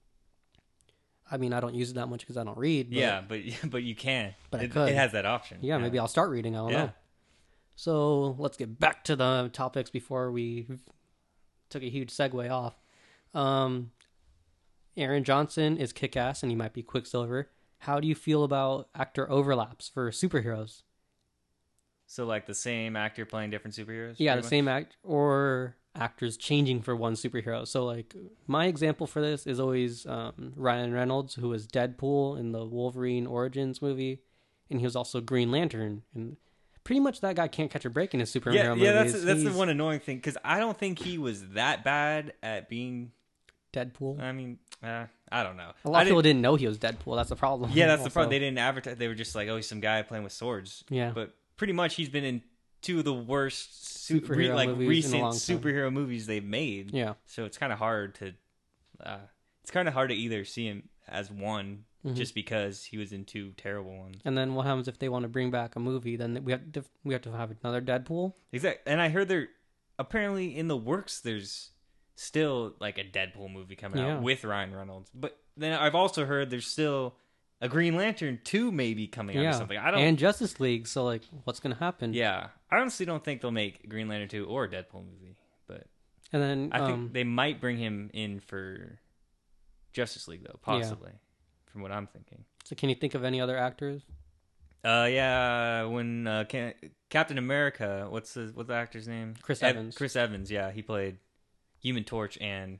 I mean, I don't use it that much because I don't read. But Yeah, but but you can. But I it, could. it has that option. Yeah, maybe I'll start reading. I don't Yeah. know. So let's get back to the topics before we took a huge segue off. Um, Aaron Johnson is kick-ass, and he might be Quicksilver. How do you feel about actor overlaps for superheroes? So like the same actor playing different superheroes? Yeah, the pretty same much? act or actors changing for one superhero. So like my example for this is always um, Ryan Reynolds, who was Deadpool in the Wolverine Origins movie, and he was also Green Lantern. And pretty much that guy can't catch a break in his superhero Yeah, movies. yeah, that's that's the He's one annoying thing because I don't think he was that bad at being. Deadpool. I mean, uh, I don't know. A lot I of people didn't- didn't know he was Deadpool. That's the problem. Yeah, that's the Also. problem. They didn't advertise. They were just like, oh, he's some guy playing with swords. Yeah. But pretty much, he's been in two of the worst su- Superhero re- like movies in a recent long time. superhero movies they've made. Yeah. So it's kind of hard to. Uh, it's kind of hard to either see him as one Mhm. just because he was in two terrible ones. And then what happens if they want to bring back a movie? Then we have to we have to have another Deadpool. Exactly. And I heard there apparently in the works there's still like a Deadpool movie coming Yeah. out with Ryan Reynolds. But then I've also heard there's still a Green Lantern two maybe coming out Yeah. or something. I don't And Justice League. So like, what's gonna happen? Yeah. I honestly don't think they'll make Green Lantern two or a Deadpool movie. But And then I um, think they might bring him in for Justice League though, possibly, from what I'm thinking. so can you think of any other actors? Uh, yeah, when uh, Ca- Captain America, what's the what's the actor's name? Chris Ev- Evans. Chris Evans, yeah, he played Human Torch and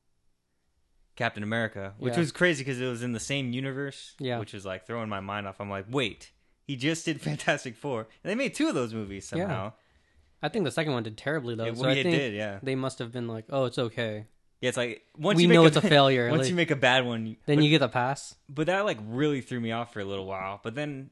Captain America, which Yeah. was crazy because it was in the same universe. Yeah. Which was like throwing my mind off. I'm like, wait, he just did Fantastic Four, and they made two of those movies somehow. I think the second one did terribly though. It, so I it think did, yeah. they must have been like, "Oh, it's okay." Yeah, it's like once We you make know a, it's a failure. Once Like, you make a bad one, then but, you get the pass. but that like really threw me off for a little while. But then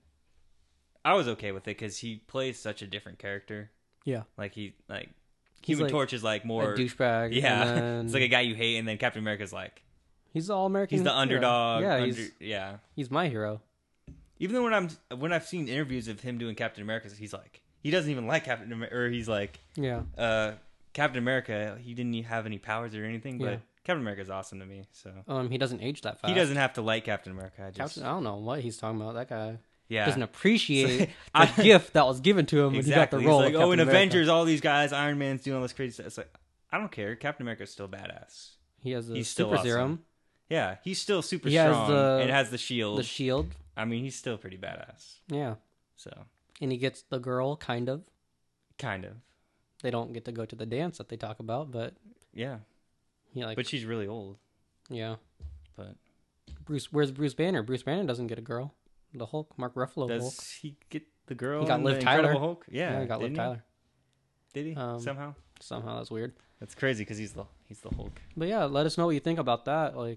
I was okay with it because he plays such a different character. Yeah, Like he like he's Human like Torch is like more a douchebag. Yeah, and then it's like a guy you hate, and then Captain America's like he's all American. he's the underdog. Yeah, under, he's yeah. he's my hero. Even though when I'm when I've seen interviews of him doing Captain America, he's like he doesn't even like Captain America, or he's like Yeah, uh, Captain America. He didn't have any powers or anything, but Yeah. Captain America is awesome to me. So um, he doesn't age that fast. he doesn't have to like Captain America. I just Captain, I don't know what he's talking about. That guy yeah. doesn't appreciate I- the gift that was given to him when Exactly. he got the role. He's like, of oh, in Captain America. Avengers, all these guys, Iron Man's doing all this crazy stuff. It's like, I don't care. Captain America's still badass. He has the He's still super awesome. serum, Yeah, he's still super He has strong the- and has the shield. the shield. I mean, he's still pretty badass. Yeah, So, and he gets the girl. Kind of. kind of. They don't get to go to the dance that they talk about, but Yeah. he like But she's really old. yeah. But Bruce, where's Bruce Banner? Bruce Banner doesn't get a girl. The Hulk, Mark Ruffalo does Hulk. he get the girl? He got in Liv the Tyler. Incredible Hulk? Yeah, he got Liv didn't he? Tyler. Did he? Um, Somehow? Somehow that's weird. That's crazy because he's the he's the Hulk. But yeah, let us know what you think about that. Like,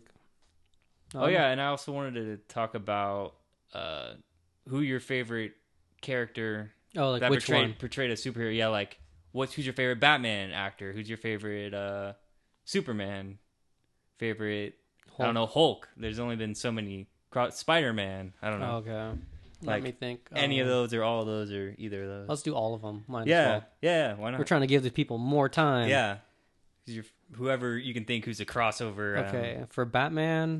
Oh um, yeah, and I also wanted to talk about uh, who your favorite character Oh, like that which portrayed one? portrayed a superhero. Yeah, like what's who's your favorite Batman actor? Who's your favorite uh, Superman? Favorite? I don't know. Hulk. There's only been so many. Spider Man. I don't know. Oh, okay. Let Like, me think. Any of Um, those or all of those or either of those. Let's do all of them. Might as yeah, well. yeah. Why not? We're trying to give the people more time. Yeah. 'Cause you're, whoever you can think who's a crossover. um, Okay. For Batman,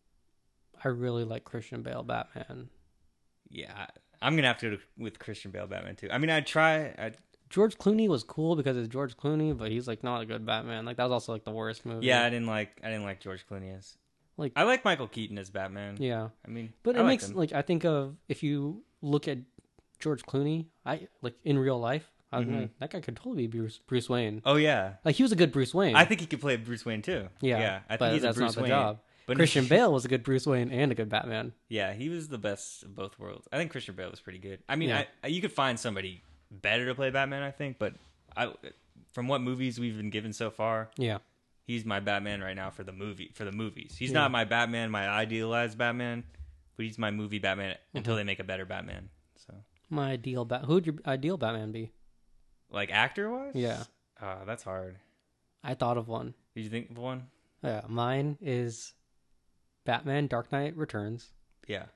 I really like Christian Bale Batman. yeah, I'm gonna have to go with Christian Bale Batman too. I mean, I'd try. I'd, George Clooney was cool because it's George Clooney, but he's like not a good Batman. Like that was also like the worst movie. yeah, I didn't like. I didn't like George Clooney as. Like- I like Michael Keaton as Batman. Yeah. I mean, But I it like makes him. like I think of if you look at George Clooney, I like in real life, I was Mhm. like that guy could totally be Bruce Bruce Wayne. Oh yeah, Like he was a good Bruce Wayne. I think he could play Bruce Wayne too. yeah, yeah. I think but he's that's a Bruce not the Wayne. job. But Christian Bale was a good Bruce Wayne and a good Batman. Yeah, he was the best of both worlds. I think Christian Bale was pretty good. I mean, Yeah. I, you could find somebody better to play Batman, I think, but I, from what movies we've been given so far, Yeah, he's my Batman right now for the movie for the movies. He's Yeah. not my Batman, my idealized Batman, but he's my movie Batman Mm-hmm. until they make a better Batman. So, my ideal bat. Who'd your ideal Batman be? like actor wise, Yeah. uh, that's hard. I thought of one. Did you think of one? Yeah, mine is Batman: Dark Knight Returns. Yeah,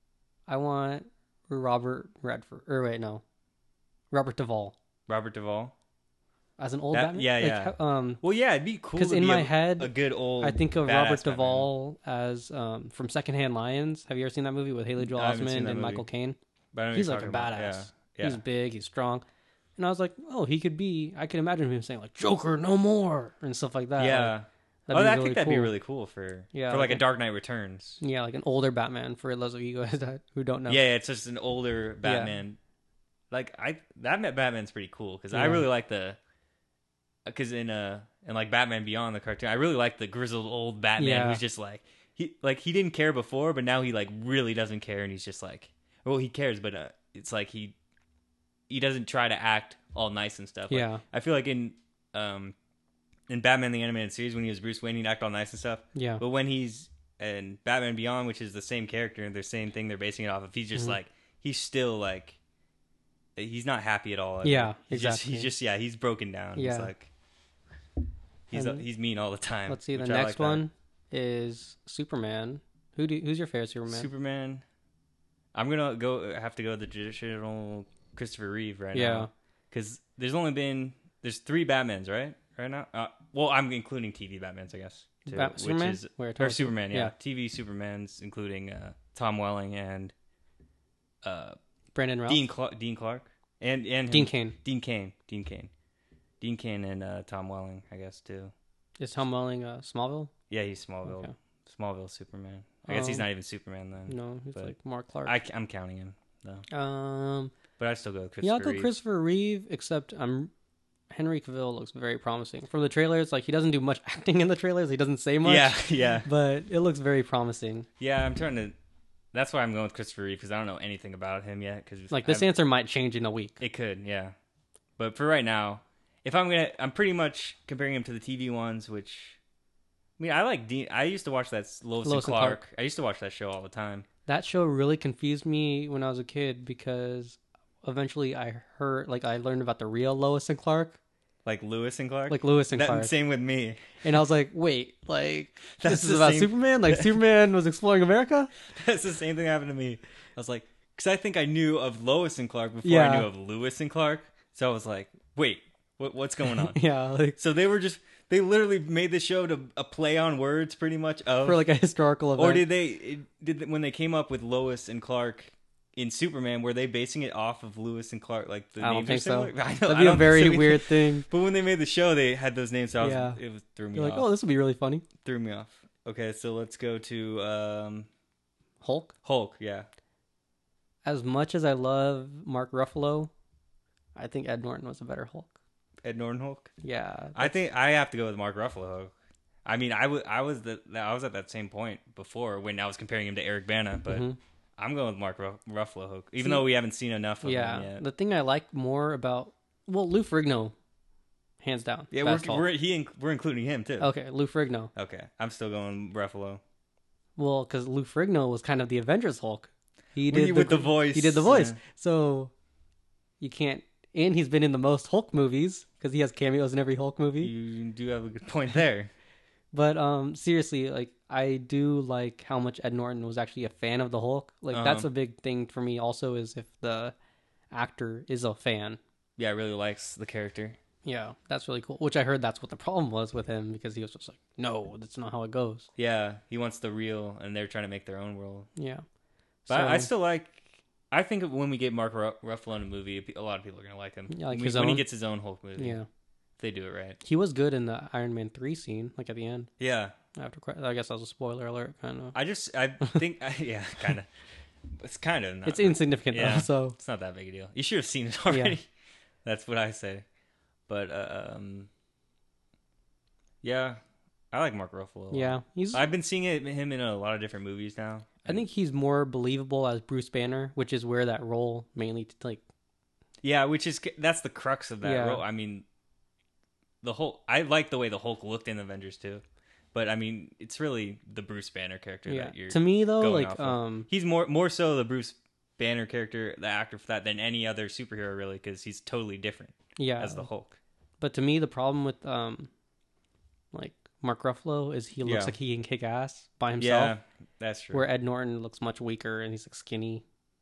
I want Robert Redford. Or wait, no, Robert Duvall Robert Duvall. as an old That- Batman. yeah, Like, yeah. how- Um, Well, yeah, it'd be cool because to in be my a, head, a good old. I think of badass Robert Batman. Duvall as um, from Secondhand Lions. Have you ever seen that movie with Haley Joel I haven't seen Osment that and movie. Michael Caine? But I know what He's you're like a talking badass. about. Yeah, He's big. He's strong. And I was like, oh, he could be. I could imagine him saying like Joker, no more, and stuff like that. yeah. Like, Oh, that'd be I really think that'd be cool. really cool for Yeah, for like like a a- Dark Knight Returns. Yeah, like an older Batman for those of you guys that, who don't know. Yeah, it's just an older Batman. Like I that Batman's pretty cool because I Yeah. really like the because in uh in like Batman Beyond the cartoon, I really like the grizzled old Batman Yeah. who's just like he like he didn't care before, but now he like really doesn't care, and he's just like well he cares, but uh, it's like he he doesn't try to act all nice and stuff. Like, Yeah. I feel like in um in Batman the Animated Series when he was Bruce Wayne, he'd act all nice and stuff. Yeah. But when he's in Batman Beyond, which is the same character and the same thing they're basing it off of, he's just Mhm. like he's still like he's not happy at all. Yeah, he's exactly. Just, he's just yeah, he's broken down. Yeah. He's like he's And he's mean all the time. Let's see. The which I next like that. one is Superman. Who do? Who's your favorite Superman? Superman. I'm gonna go have to go with the traditional Christopher Reeve right Yeah. now because there's only been there's three Batmans right right now. Uh, well, I'm including T V Batmans, I guess. Too, Bat- which Superman? is Where, or Tom- Superman, yeah. yeah. T V Supermans, including uh, Tom Welling and uh, Brandon Routh. Dean Clark, Dean Clark, and and Dean him- Cain. Dean Cain, Dean Cain. Dean Cain and uh, Tom Welling, I guess too. Is Tom Welling uh, Smallville? Yeah, he's Smallville. Okay. Smallville Superman. I guess he's Um, not even Superman then. No, he's but like Mark Clark. I, am counting him though. um, But I still go with Christopher yeah, I'll go Reeve. Christopher Reeve. Except I'm Henry Cavill looks very promising from the trailers. Like he doesn't do much acting in the trailers. He doesn't say much. Yeah, yeah, But it looks very promising. yeah. I'm trying to. That's why I'm going with Christopher Reeve because I don't know anything about him yet. Because Like this answer might change in a week. it could, yeah. But for right now, if I'm gonna, I'm pretty much comparing him to the T V ones, which. I mean, I like Dean. I used to watch that Lois, Lois and and Clark. Clark. I used to watch that show all the time. That show really confused me when I was a kid because eventually I heard, like, I learned about the real Lois and Clark, Like Lewis and Clark? like Lewis and that, Clark. Same with me. And I was like, wait, like, That's this is the about same- Superman? Like, Superman was exploring America? That's the same thing happened to me. I was like, because I think I knew of Lois and Clark before Yeah. I knew of Lewis and Clark. So I was like, wait, what, what's going on? Yeah, like, So they were just, they literally made the show to a play on words pretty much of. for like a historical event. or did they, it, did when they came up with Lois and Clark in Superman, were they basing it off of Lewis and Clark? Like the I don't names think are so. similar? I know, That'd I be a don't very think so. weird thing. But when they made the show, they had those names, so I was, Yeah. it was, threw me You're like, off. oh, this would be really funny. Threw me off. Okay, so let's go to um, Hulk. Hulk. Yeah, As much as I love Mark Ruffalo, I think Ed Norton was a better Hulk. Ed Norton Hulk. Yeah. I think I have to go with Mark Ruffalo Hulk. I mean, I wa- I was the I was at that same point before when I was comparing him to Eric Bana, but Mhm. I'm going with Mark Ruff- Ruffalo Hulk, even See- though we haven't seen enough of Yeah. him yet. The thing I like more about, well, Lou Ferrigno, hands down. Yeah, best we're Hulk. we're he inc- we're including him too. Okay, Lou Ferrigno. Okay, I'm still going Ruffalo. Well, because Lou Ferrigno was kind of the Avengers Hulk. He With- did with the voice, He did the voice. yeah. So you can't. And he's been in the most Hulk movies because he has cameos in every Hulk movie. You do have a good point there. But um, seriously, like I do like how much Ed Norton was actually a fan of the Hulk. Like Uh-huh. that's a big thing for me. Also, is if the actor is a fan. Yeah, really likes the character. Yeah, that's really cool. Which I heard that's what the problem was with him because he was just like, no, that's not how it goes. Yeah, he wants the real, and they're trying to make their own world. Yeah. But So- I still like. I think when we get Mark Ru- Ruffalo in a movie, a lot of people are gonna like him. Yeah, like when, his when he own? gets his own Hulk movie. Yeah. If they do it right. He was good in the Iron Man three scene, like at the end. Yeah, After cre- I guess that was a spoiler alert, kind of. I just I think yeah, kind of. It's kind of not. It's insignificant yeah. though, so It's not that big a deal. You should have seen it already. That's what I say. But uh, um, yeah, I like Mark Ruffalo. a lot. yeah, he's. I, I've been seeing it, him in a lot of different movies now. think he's more believable as Bruce Banner, which is where that role mainly t- like. Yeah, which is that's the crux of that Yeah. role. I mean, the whole I like the way the Hulk looked in Avengers too, but I mean, it's really the Bruce Banner character Yeah. that you're. To me though, going like off of. um, He's more more so the Bruce Banner character, the actor for that, than any other superhero really, because he's totally different yeah. as the Hulk. But to me, the problem with um, like Mark Ruffalo is he looks Yeah. like he can kick ass by himself, Yeah, that's true. where Ed Norton looks much weaker and he's like skinny.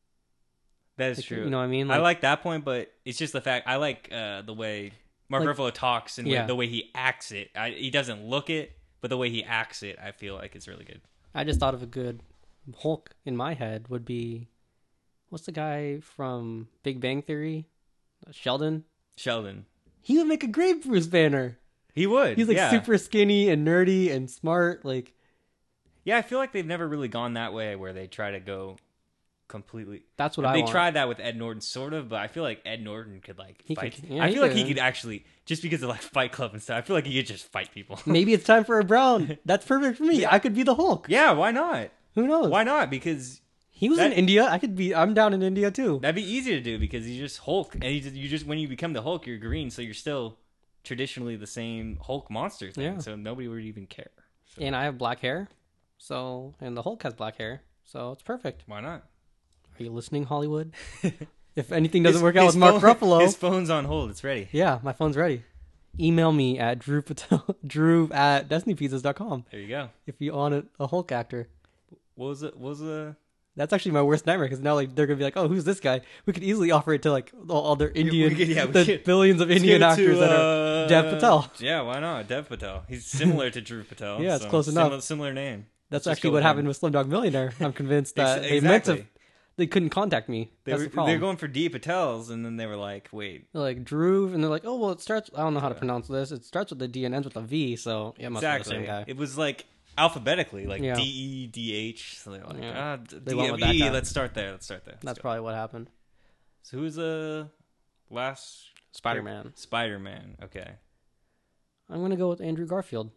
that is Like, true. You know what I mean? I like that point, but it's just the fact I like uh, the way Mark Like- Ruffalo talks and Yeah. the way he acts it. I, he doesn't look it, but the way he acts it, I feel like it's really good. I just thought of a good Hulk in my head would be, what's the guy from Big Bang Theory? Sheldon. Sheldon, He would make a great Bruce Banner. he would. He's like yeah. super skinny and nerdy and smart. Like Yeah, I feel like they've never really gone that way where they try to go completely. that's what I they want. tried that with Ed Norton, sort of, but I feel like Ed Norton could like He fight. could- yeah, I he feel like he could. could actually, just because of like Fight Club and stuff. I feel like he could just fight people. Maybe it's time for a Brown. That's perfect for me. I could be the Hulk. Yeah, why not? Who knows? Why not? Because He was That- in India. I could be. I'm down in India too. that'd be easy to do because you just Hulk, and you just, you just when you become the Hulk, you're green, so you're still traditionally the same Hulk monster thing. Yeah. So nobody would even care. So And I have black hair, so and the Hulk has black hair, so it's perfect. why not? Are you listening, Hollywood? If anything doesn't His- work out his with Mark phone- Ruffalo, His phone's on hold. It's ready. yeah, my phone's ready. Email me at Drew Patel, Drew at destiny pizzas dot com There you go. if you want a, a Hulk actor. What was it? What was the? That's actually my worst nightmare because now like they're gonna be like, oh, who's this guy? We could easily offer it to like all other Indian, could- yeah, we the could- billions of Let's Indian give it actors to, that are uh, Dev Patel. Yeah, why not? Dev Patel. He's similar to Drew Patel. Yeah, it's so close similar, enough. Similar name. That's Let's just actually go what with happened him. with Slumdog Millionaire. I'm convinced Ex- that they meant to. exactly. they couldn't contact me. They That's were the problem. they're going for D Patels, and then they were like, wait, They're like Drew, and they're like, oh well, it starts. I don't know how to Yeah. pronounce this. It starts with a D and ends with a V, so yeah, it must be the exactly. same guy. It was like alphabetically, like Yeah. D E D H. So they're like, Yeah. ah, D- They went with that D- guy. let's start there. Let's start there. Let's That's go. probably what happened. So who's the last Spider Man. Spider Man? Okay. I'm gonna go with Andrew Garfield.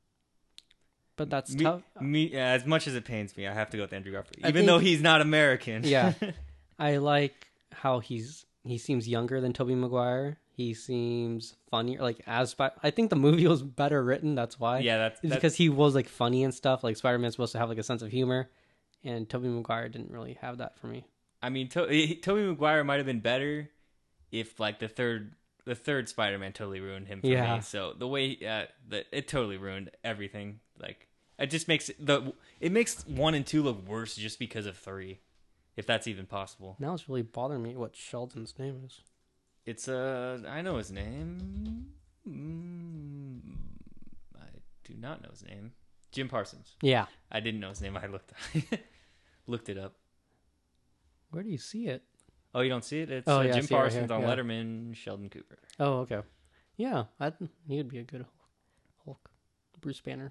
But that's Me, tough. me, yeah, as much as it pains me, I have to go with Andrew Garfield, I even think- though he's not American. Yeah. I like how he's he seems younger than Tobey Maguire. He seems funnier, like as Spi- I think the movie was better written. That's why. yeah, that's, It's that's because he was like funny and stuff. Like Spider Man's supposed to have like a sense of humor, and Tobey Maguire didn't really have that for me. I mean, to- he- Tobey Maguire might have been better if like the third the third Spider Man totally ruined him for Yeah. me. So the way uh, the it totally ruined everything. Like it just makes it, the it makes one and two look worse just because of three, if that's even possible. Now it's really bothering me what Sheldon's name is. It's uh I know his name. Mm, I do not know his name. Jim Parsons. Yeah. I didn't know his name. I looked looked it up. Where do you see it? Oh, you don't see it? It's Oh, uh, yeah, I Jim see it right Parsons here, on yeah. Letterman, Sheldon Cooper. Oh, okay. Yeah, I he would be a good Hulk. Bruce Banner.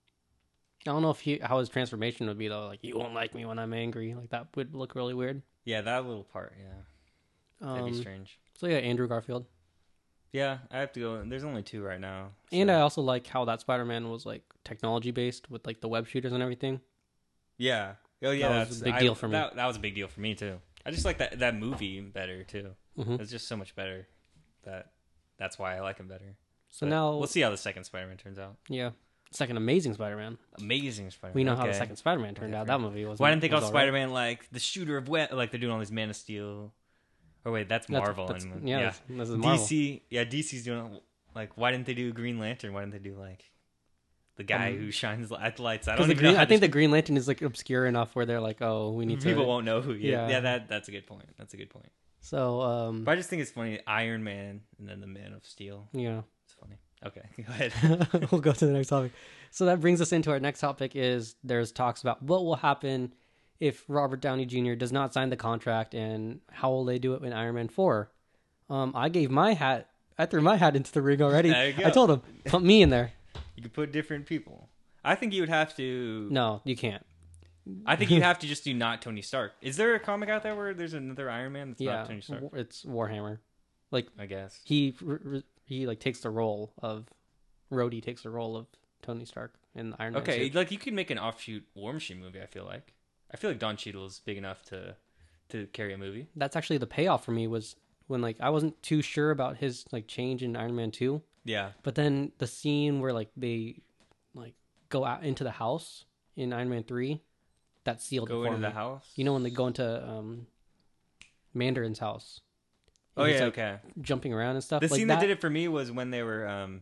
I don't know if he how his transformation would be though. Like you won't like me when I'm angry. Like that would look really weird. Yeah, that little part. Yeah, that'd Um, be strange. so yeah, Andrew Garfield. Yeah, I have to go. There's only two right now. And so- I also like how that Spider-Man was like technology based with like the web shooters and everything. yeah, oh yeah, That was that's a big I- deal for me. That, that was a big deal for me too. I just like that that movie better too. hmm It's just so much better. That that's why I like him better. So But now, we'll see how the second Spider-Man turns out. yeah, second Amazing Spider-Man. Amazing Spider-Man. We know how the okay. second Spider-Man turned out. That movie was. Why didn't they call was all right. Spider-Man like the shooter of wet? Like they're doing all these Man of Steel. Or wait, that's That's- Marvel. that's- and, yeah, yeah. This, this is Marvel. D C, yeah, D C's doing like. Why didn't they do Green Lantern? Why didn't they do like the guy Um, who shines li- lights? I Because don't the even Green, know. How I think to- the Green Lantern is like obscure enough where they're like, oh, we need people to. won't know who he is. Yeah. Yeah, that that's a good point. That's a good point. So um, But I just think it's funny. Iron Man and then the Man of Steel. yeah. It's funny. Okay, go ahead. We'll go to the next topic. So that brings us into our next topic is there's talks about what will happen if Robert Downey Junior does not sign the contract and how will they do it in Iron Man four. Um, I gave my hat, I threw my hat into the ring already. There you go. I told him, put me in there. You could put different people. I think you would have to. No, you can't. I think you have to just do not Tony Stark. Is there a comic out there where there's another Iron Man that's Yeah, not Tony Stark? it's Warhammer. Like I guess. he he like takes the role of Rhodey takes the role of Tony Stark in the Iron Man Okay, suit. like you could make an offshoot War Machine movie. I feel like. I feel like Don Cheadle is big enough to to carry a movie. That's actually the payoff for me was when like I wasn't too sure about his like change in Iron Man two. Yeah. But then the scene where like they like go out into the house in Iron Man three, that sealed Go it for into me. the house. You know when they go into um, Mandarin's house. Oh And he's, yeah. like, Okay. jumping around and stuff. The like scene that, did it for me was when they were um.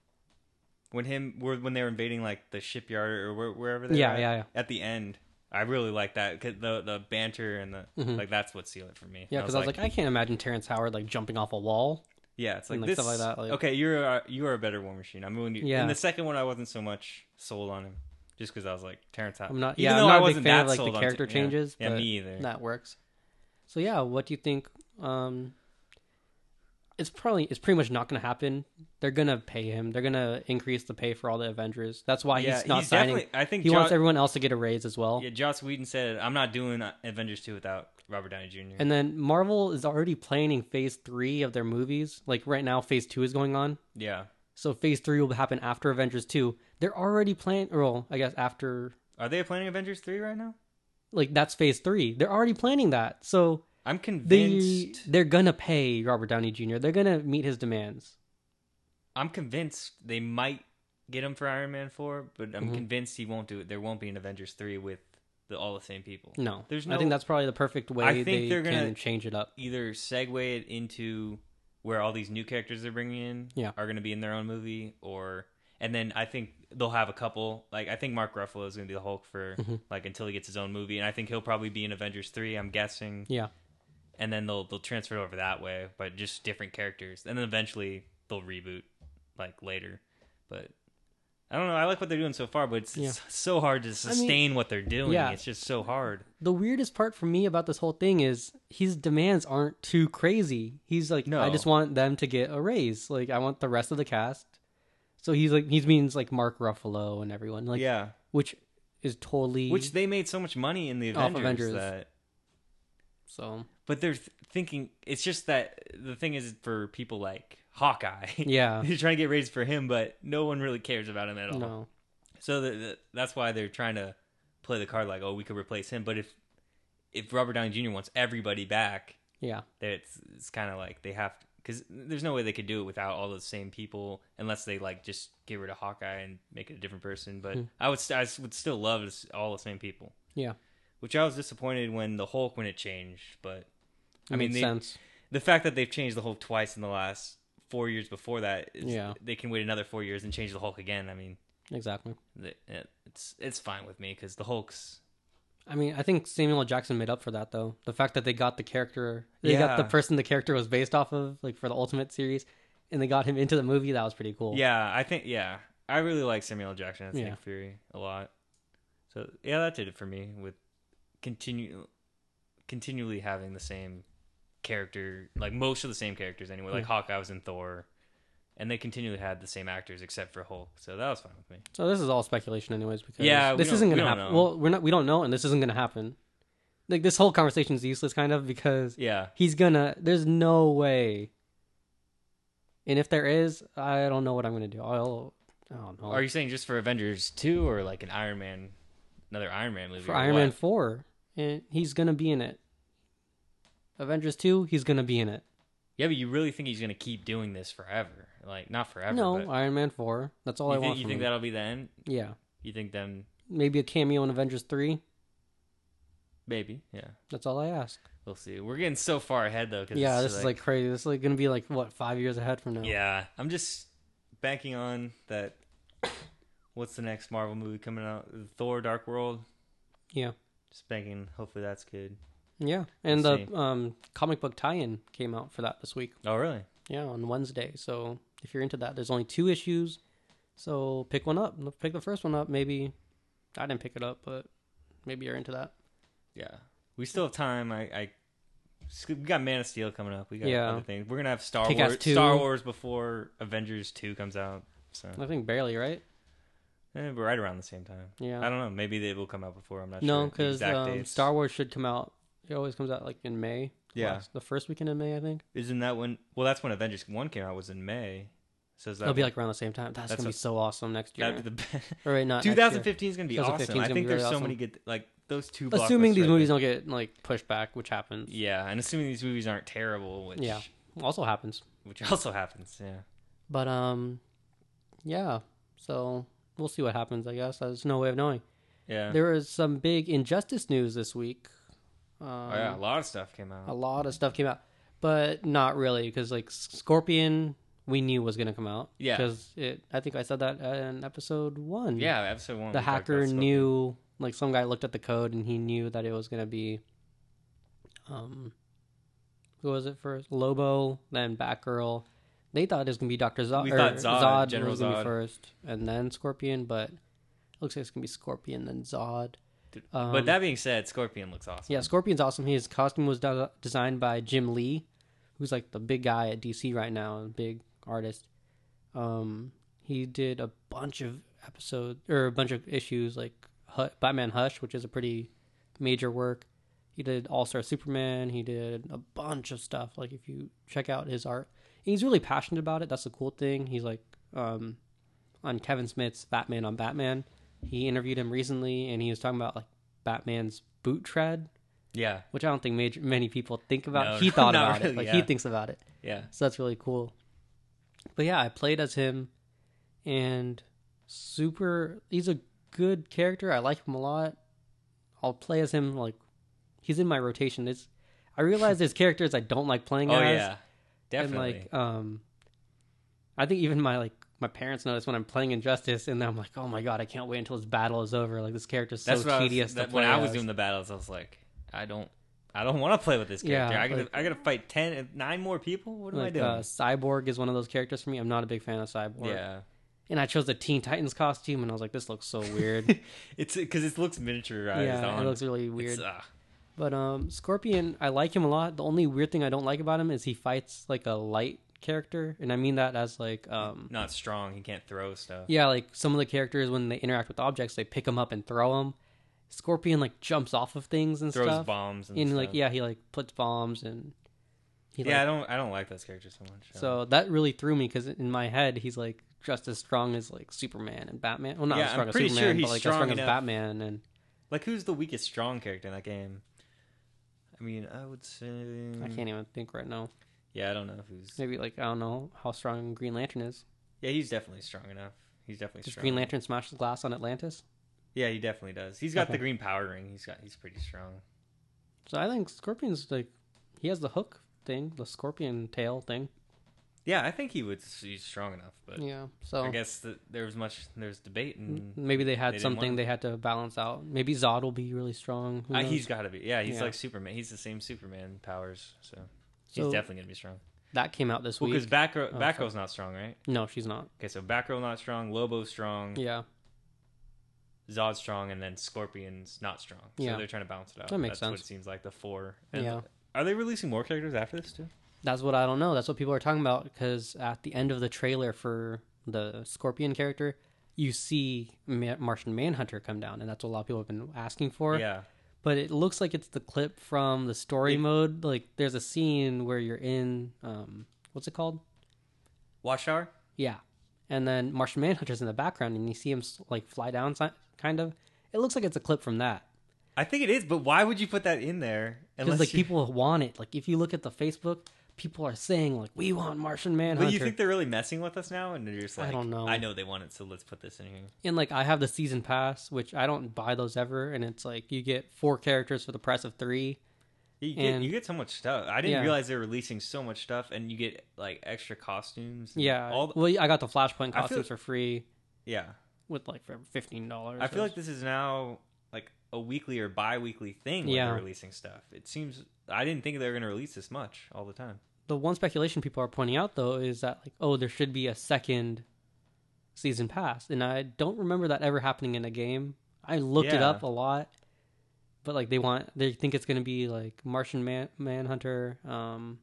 When him were when they were invading like the shipyard or where, wherever they Yeah, were at, yeah, yeah. at the end. I really like that 'cause the the banter and the Mhm. like that's what sealed it for me. Yeah, because I was like, I can't imagine Terrence Howard like jumping off a wall. yeah, it's like, and, like, this stuff like that, like- okay, you're a, you are a better War Machine. I'm willing to. Yeah. In the second one, I wasn't so much sold on him, just because I was like Terrence Howard. I'm not. Even Yeah, though I'm I not a big wasn't fan that of like sold the on character Ter- changes. Yeah, yeah but me either. That works. So yeah, what do you think? Um, it's probably it's pretty much not going to happen. They're gonna pay him. They're gonna increase the pay for all the Avengers. That's why yeah, he's not signing. definitely. I think He Jo- wants everyone else to get a raise as well. Yeah, Joss Whedon said, "I'm not doing uh, Avengers two without Robert Downey Junior" And then Marvel is already planning Phase three of their movies. Like right now, Phase two is going on. yeah, So Phase three will happen after Avengers two. They're already planning. Well, I guess after are they planning Avengers three right now? like that's Phase three. They're already planning that. So I'm they convinced. they're gonna pay Robert Downey Junior They're gonna meet his demands. I'm convinced they might get him for Iron Man four, but I'm Mhm. convinced he won't do it. There won't be an Avengers three with the, all the same people. No, There's I no- think that's probably the perfect way I think they they're gonna- can change it up. Either segue it into where all these new characters they're bringing in Yeah. are going to be in their own movie, or and then I think they'll have a couple. Like I think Mark Ruffalo is going to be the Hulk for Mhm. like until he gets his own movie, and I think he'll probably be in Avengers three. I'm guessing. Yeah, And then they'll they'll transfer it over that way, but just different characters, and then eventually they'll reboot like later. But I don't know. I like what they're doing so far, but it's, Yeah. it's so hard to sustain I mean, what they're doing. yeah. It's just so hard. The weirdest part for me about this whole thing is his demands aren't too crazy. He's like, No. I just want them to get a raise. Like, I want the rest of the cast. So he's like, he means like Mark Ruffalo and everyone. Like, yeah. which is totally Which they made so much money in the Off Avengers, Avengers. that. so But they're th- thinking. It's just that the thing is for people like Hawkeye. yeah, They're trying to get raised for him, but no one really cares about him at all. no, So the, the, that's why they're trying to play the card like, oh, we could replace him. But if if Robert Downey Junior wants everybody back, yeah, then it's it's kind of like they have because there's no way they could do it without all those same people unless they like just get rid of Hawkeye and make it a different person. But Hmm. I would st- I would still love this- all the same people. yeah. Which I was disappointed when the Hulk when it changed, but I mean Makes they, sense. the fact that they've changed the Hulk twice in the last four years before that, is, Yeah. they can wait another four years and change the Hulk again. I mean. Exactly. It- It's it's fine with me because the Hulk's I mean, I think Samuel L. Jackson made up for that though. The fact that they got the character, they got the Yeah. person the character was based off of, like for the Ultimate series, and they got him into the movie. That was pretty cool. yeah. I think yeah. I really like Samuel L. Jackson as Yeah. Nick Fury a lot. So yeah, that did it for me with continue continually having the same character, like most of the same characters anyway. Like Yeah. Hawkeye was in Thor, and they continually had the same actors except for Hulk. So that was fine with me. So this is all speculation, anyways, because Yeah, we this don't- isn't we gonna don't happen. know. Well, we're not. We don't know, and this isn't gonna happen. Like this whole conversation is useless, kind of, because Yeah, he's gonna. There's no way. And if there is, I don't know what I'm gonna do. I'll. I don't know. are you saying just for Avengers two or like an Iron Man, another Iron Man movie For or Iron what? Man four, and he's gonna be in it. Avengers two, he's gonna be in it. Yeah, but you really think he's gonna keep doing this forever? Like not forever. No, but Iron Man four. That's all you I think, want. You from think him. that'll be the end? Yeah, You think then maybe a cameo in Avengers three. maybe? Yeah, That's all I ask. we'll see. We're getting so far ahead though. Cause Yeah, it's this is like crazy. This is like gonna be like what five years ahead from now. yeah. I'm just banking on that. What's the next Marvel movie coming out? Thor: Dark World. Yeah. Just banking. Hopefully that's good. Yeah, and We'll the see. um, comic book tie-in came out for that this week. Oh really? Yeah, on Wednesday. So if you're into that, there's only two issues. So pick one up. Pick the first one up. Maybe I didn't pick it up, but maybe you're into that. Yeah. We still have time. I. I we got Man of Steel coming up. We got Yeah. other things. We're gonna have Star Kick-Ass Wars. two. Star Wars before Avengers two comes out. So I think barely, right? eh, we're right around the same time. Yeah. I don't know. Maybe they will come out before. I'm not No, sure. the because exact um, dates. Star Wars should come out. It always comes out like in May. Yeah. Last- the first weekend in May, I think. Isn't that when? Well, that's when Avengers one came out. Was in May. So is that It'll be when- like around the same time. That's, That's gonna a- be so awesome next year. that'd be the Or wait, not next year. twenty fifteen is gonna be twenty awesome. fifteen is I gonna think be there's really so awesome. many good like those two. Assuming these blockbusters movies right don't get like pushed back, which happens. there. Yeah, and assuming these movies aren't terrible, which Yeah. Also happens. which also happens. Yeah. But um, yeah. So we'll see what happens. I guess there's no way of knowing. Yeah. There was some big Injustice news this week. Um, oh yeah, a lot of stuff came out. a lot of stuff came out, but not really because like Scorpion, we knew was gonna come out. Yeah. Because it, I think I said that in episode one. Yeah, episode one. The we talked hacker about Scorpion. knew, like some guy looked at the code and he knew that it was gonna be, um, who was it first? Lobo, then Batgirl. They thought it was gonna be Doctor Zod. We or thought Zod, General was gonna Zod. be first, and then Scorpion. But it looks like it's gonna be Scorpion then Zod. Um, But that being said, Scorpion looks awesome. yeah, Scorpion's awesome. His costume was de- designed by Jim Lee, who's like the big guy at D C right now, a big artist. Um, he did a bunch of episodes or a bunch of issues like Hu- Batman Hush, which is a pretty major work. He did All Star Superman. He did a bunch of stuff. Like if you check out his art, and he's really passionate about it. That's the cool thing. He's like um, on Kevin Smith's Batman on Batman. He interviewed him recently, and he was talking about like Batman's boot tread, Yeah. which I don't think major, many people think about. No, he thought not about really, it. Like yeah. he thinks about it. Yeah. So that's really cool. But yeah, I played as him, and super. He's a good character. I like him a lot. I'll play as him. Like he's in my rotation. It's. I realize there's characters I don't like playing Oh as. yeah. Definitely. And like, um, I think even my like my parents notice when I'm playing Injustice, and I'm like, oh my god, I can't wait until this battle is over. Like this character's so That's what I was- tedious. that- to when play I was as. doing the battles, I was like, I don't, I don't want to play with this character. Yeah, I gotta, like- I gotta fight ten, nine more people. What am like, I doing? Uh, Cyborg is one of those characters for me. I'm not a big fan of Cyborg. yeah. And I chose the Teen Titans costume, and I was like, this looks so weird. It's because it looks miniaturized. Yeah, on. it looks really weird. It's, uh, But um, Scorpion, I like him a lot. The only weird thing I don't like about him is he fights like a light character, and I mean that as like um, not strong. He can't throw stuff. yeah, like some of the characters when they interact with objects, they pick them up and throw them. Scorpion like jumps off of things and Throws stuff. bombs and, and stuff. like yeah, he like puts bombs and he, yeah, like, I don't I don't like those characters so much. So that really threw me because in my head he's like just as strong as like Superman and Batman. Well, not Yeah, as strong I'm as pretty Superman, sure he's but like as strong strong enough. as Batman. And like who's the weakest strong character in that game? I mean, I would say I can't even think right now. Yeah, I don't know who's. Maybe like I don't know how strong Green Lantern is. Yeah, he's definitely strong enough. He's definitely Does strong. Green Lantern smash the glass on Atlantis? Yeah, he definitely does. He's got Okay. the green power ring. He's got. He's pretty strong. So I think Scorpion's like he has the hook thing, the scorpion tail thing. Yeah, I think he would. He's strong enough, but Yeah. So I guess that there was much. There's debate, and maybe they had they didn't something want they had to balance out. Maybe Zod will be really strong. Who uh, knows? he's got to be. Yeah, he's Yeah. like Superman. He's the same Superman powers, so he's So- definitely gonna be strong. That came out this Well, week. because Batgirl, Oh, Batgirl's not strong, right? No, she's not. Okay, so Batgirl not strong, Lobo's strong, Yeah. Zod's strong, and then Scorpion's not strong. So Yeah. they're trying to balance it out. That makes That's what sense. it seems like, the four. And Yeah. Are they releasing more characters after this, too? That's what I don't know. That's what people are talking about because at the end of the trailer for the Scorpion character, you see Ma- Martian Manhunter come down, and that's what a lot of people have been asking for. Yeah. But it looks like it's the clip from the story It- mode. Like there's a scene where you're in um, what's it called? Watchtower? Yeah, and then Martian Manhunter's in the background, and you see him like fly down, si- kind of. It looks like it's a clip from that I think it is, but why would you put that in there? because like you... people want it. Like if you look at the Facebook, people are saying like we want Martian Manhunter. But you think they're really messing with us now? And they're just I like, don't know. I know they want it, so let's put this in here. And like I have the season pass, which I don't buy those ever, and it's like you get four characters for the price of three. You get, And- you get so much stuff. I didn't Yeah. realize they were releasing so much stuff, and you get like extra costumes. and Yeah, all the, well, I got the Flashpoint I feel- costumes for free yeah. with like for fifteen dollars. I feel like this is now like a weekly or bi-weekly thing when Yeah. they're releasing stuff. It seems I didn't think they were going to release this much all the time. The one speculation people are pointing out though is that like oh there should be a second season pass, and I don't remember that ever happening in a game. I looked it Yeah. up a lot, but like they want they think it's going to be like Martian Man Manhunter, um,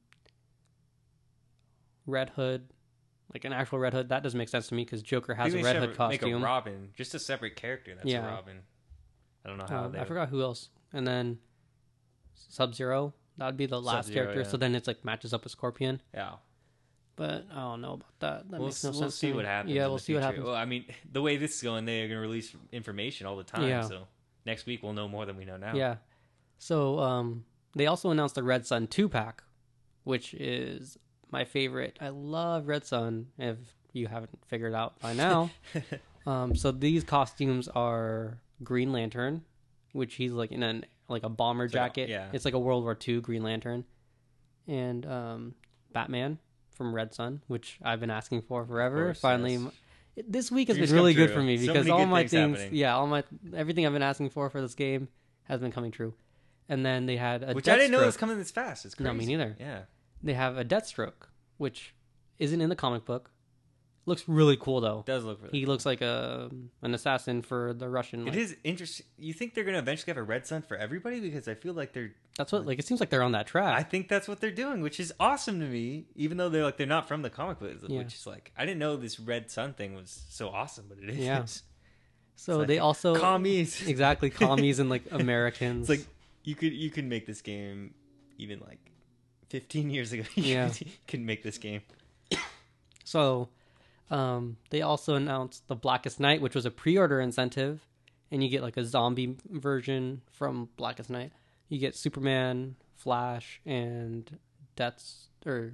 Red Hood, like an actual Red Hood. That doesn't make sense to me because Joker has Maybe a they Red should Hood Make a costume. Robin, just a separate character. That's Yeah. a Robin. I don't know how Um, they. I forgot who else, and then Sub Zero. That would be the last Sub-Zero, character. yeah. So then it's like matches up with Scorpion. Yeah. But I don't know about that. That We'll, makes no we'll sense. to see me. what happens. Yeah, in we'll the see what future. happens. Well, I mean, the way this is going, they are going to release information all the time. Yeah. So next week we'll know more than we know now. Yeah. So um, they also announced the Red Sun two pack, which is my favorite. I love Red Sun. If you haven't figured out by now, um, so these costumes are Green Lantern, which he's like in an like a bomber It's like a- jacket. yeah. It's like a World War Two Green Lantern, and um, Batman from Red Sun, which I've been asking for forever. course, Finally, yes. this week has Dreams been really come good true. for me So because many all good my things things, happening. yeah, all my everything I've been asking for for this game has been coming true. And then they had a Which I didn't know Deathstroke. was coming this fast. It's crazy. No, me neither. Yeah. They have a Deathstroke, which isn't in the comic book. Looks really cool though. It does look really He looks like a an assassin for the Russian. It like- is interesting. You think they're going to eventually have a Red Sun for everybody? Because I feel like they're. That's what like it seems like they're on that track. I think that's what they're doing, which is awesome to me. Even though they're like they're not from the comic book, Yeah. which is like I didn't know this Red Sun thing was so awesome, but it is. Yeah. so It's they like, also commies. exactly commies and like Americans. It's like you could you could make this game even like fifteen years ago. You Yeah. could make this game. So, um, they also announced the Blackest Night, which was a pre-order incentive, and you get like a zombie version from Blackest Night. You get Superman, Flash, and Death's or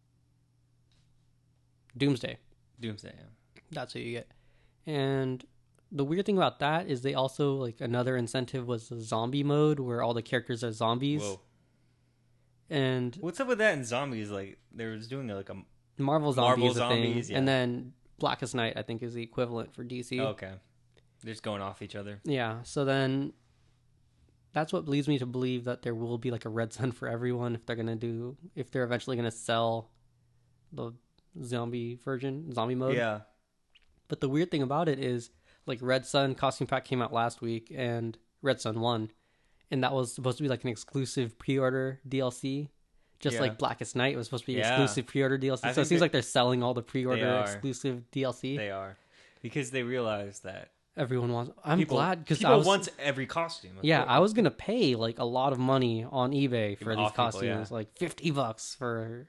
Doomsday. Doomsday. Yeah. That's who you get. And the weird thing about that is they also like another incentive was the zombie mode where all the characters are zombies. Whoa. And What's up with that in zombies? Like they was doing like a. Marvel Zombie Marvel is a Zombies, thing. yeah. And then Blackest Night, I think, is the equivalent for D C. Oh, okay. They're just going off each other. Yeah, so then that's what leads me to believe that there will be like a Red Sun for everyone if they're gonna do if they're eventually gonna sell the zombie version, zombie mode. Yeah. But the weird thing about it is, like, Red Sun costume pack came out last week, and Red Sun won, and that was supposed to be like an exclusive pre-order D L C. Just Yeah. like Blackest Night was supposed to be Yeah. exclusive pre-order D L C. I So it think seems they- like they're selling all the They pre-order are. exclusive D L C. They are, because they realize that Everyone wants. I'm people, glad because people I was. want every costume. of yeah, course. I was gonna pay like a lot of money on eBay for Give these off people, costumes, yeah. like fifty bucks for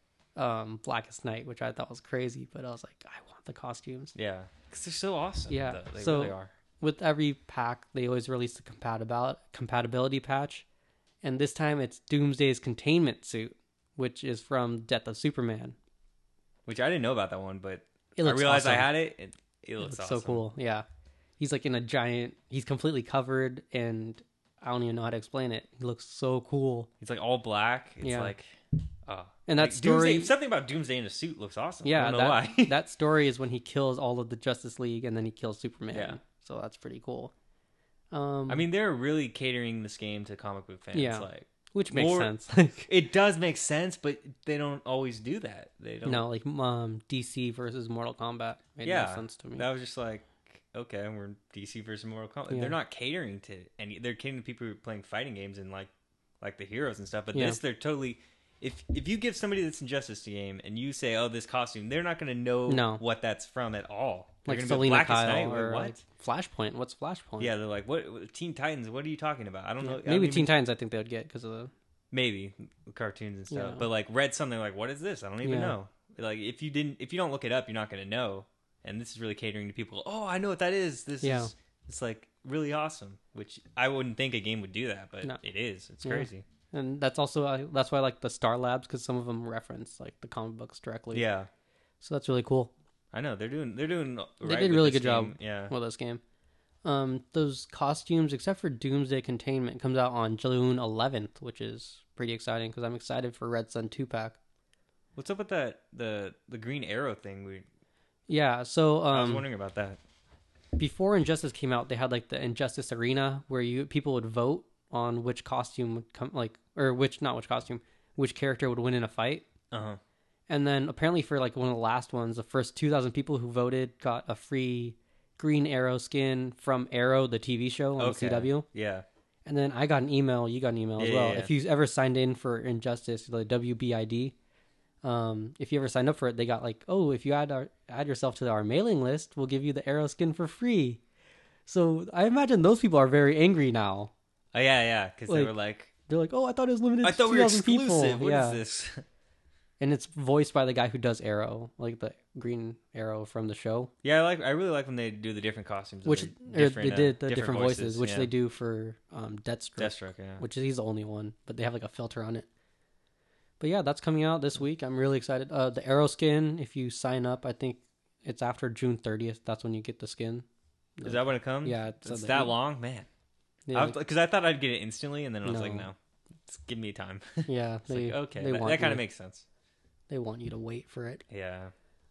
um Blackest Night, which I thought was crazy. But I was like, I want the costumes. Yeah, because they're so awesome. Yeah, though. They so- really are. With every pack, they always release a compatibility compatibility patch, and this time it's Doomsday's containment suit, which is from Death of Superman. Which I didn't know about that one, but It I looks realized I awesome. had it. It, it It looks, looks awesome. so cool. Yeah, he's like in a giant. He's completely covered, and I don't even know how to explain it. He looks so cool. It's like all black. It's Yeah. like, oh. And that Like, story- Doomsday, something about Doomsday in a suit looks awesome. I Yeah, don't know that why. that story is when he kills all of the Justice League, and then he kills Superman. Yeah. So that's pretty cool. Um, I mean, they're really catering this game to comic book fans. Yeah. Like, which makes more- sense. it does make sense, but they don't always do that. They don't. no, like um, D C versus Mortal Kombat made yeah, no sense to me. that was just like, okay, we're D C versus Mortal Kombat. Yeah. They're not catering to any. They're catering to people who are playing fighting games and like, like the heroes and stuff. But Yeah. this, they're totally. If if you give somebody that's Injustice game and you say, oh, this costume, they're not going to know No. what that's from at all. They're like gonna be Selena Blackest Kyle Night, or what? like Flashpoint. What's Flashpoint? Yeah, they're like, what, what? Teen Titans? What are you talking about? I don't Yeah. know. I don't Maybe even- Teen Titans. I think they would get because of the maybe cartoons and stuff. Yeah. But like read something like, what is this? I don't even Yeah. know. Like if you didn't, if you don't look it up, you're not going to know. And this is really catering to people. Oh, I know what that is. This Yeah. is it's like really awesome. Which I wouldn't think a game would do that, but No. it is. It's Yeah. crazy. and that's also uh, that's why I like the Star Labs because some of them reference like the comic books directly. Yeah, So that's really cool. I know they're doing. They're doing. Right They did a with really this good job. game. Yeah. Well, this game. Um, those costumes, except for Doomsday Containment, comes out on June eleventh, which is pretty exciting because I'm excited for Red Sun two pack. What's up with that? The the Green Arrow thing. We. Yeah, so I was um, wondering about that. before Injustice came out, they had like the Injustice Arena where you people would vote on which costume would come, like, or which not which costume, which character would win in a fight. Uh huh. And then apparently for like one of the last ones, the first two thousand people who voted got a free Green Arrow skin from Arrow, the T V show on the C W. Yeah. And then I got an email. You got an email as Yeah, well. yeah, yeah. If you ever signed in for Injustice, the W B I D, um, if you ever signed up for it, they got like, oh, if you add our, add yourself to our mailing list, we'll give you the Arrow skin for free. So I imagine those people are very angry now. Oh yeah, yeah. Because they Like, were like, They're like, oh, I thought it was limited I to thought we were two thousand people. exclusive. What is yeah. this? And it's voiced by the guy who does Arrow, like the Green Arrow from the show. Yeah, I like. I really like when they do the different costumes. Which They're or different, they uh, did the different, voices, which yeah. they do for um, Deathstroke, Deathstroke, yeah. which is he's the only one, but they have like a filter on it. But yeah, that's coming out this week. I'm really excited. Uh, the Arrow skin, if you sign up, I think it's after June thirtieth. That's when you get the skin. Is that when it comes? Yeah, it's, it's uh, that the- long, man. Yeah, Because I thought I'd get it instantly, and then I was like, No. no, just give me time. yeah, It's they like, okay, they that, want that kind you- of makes sense. they want you to wait for it. Yeah,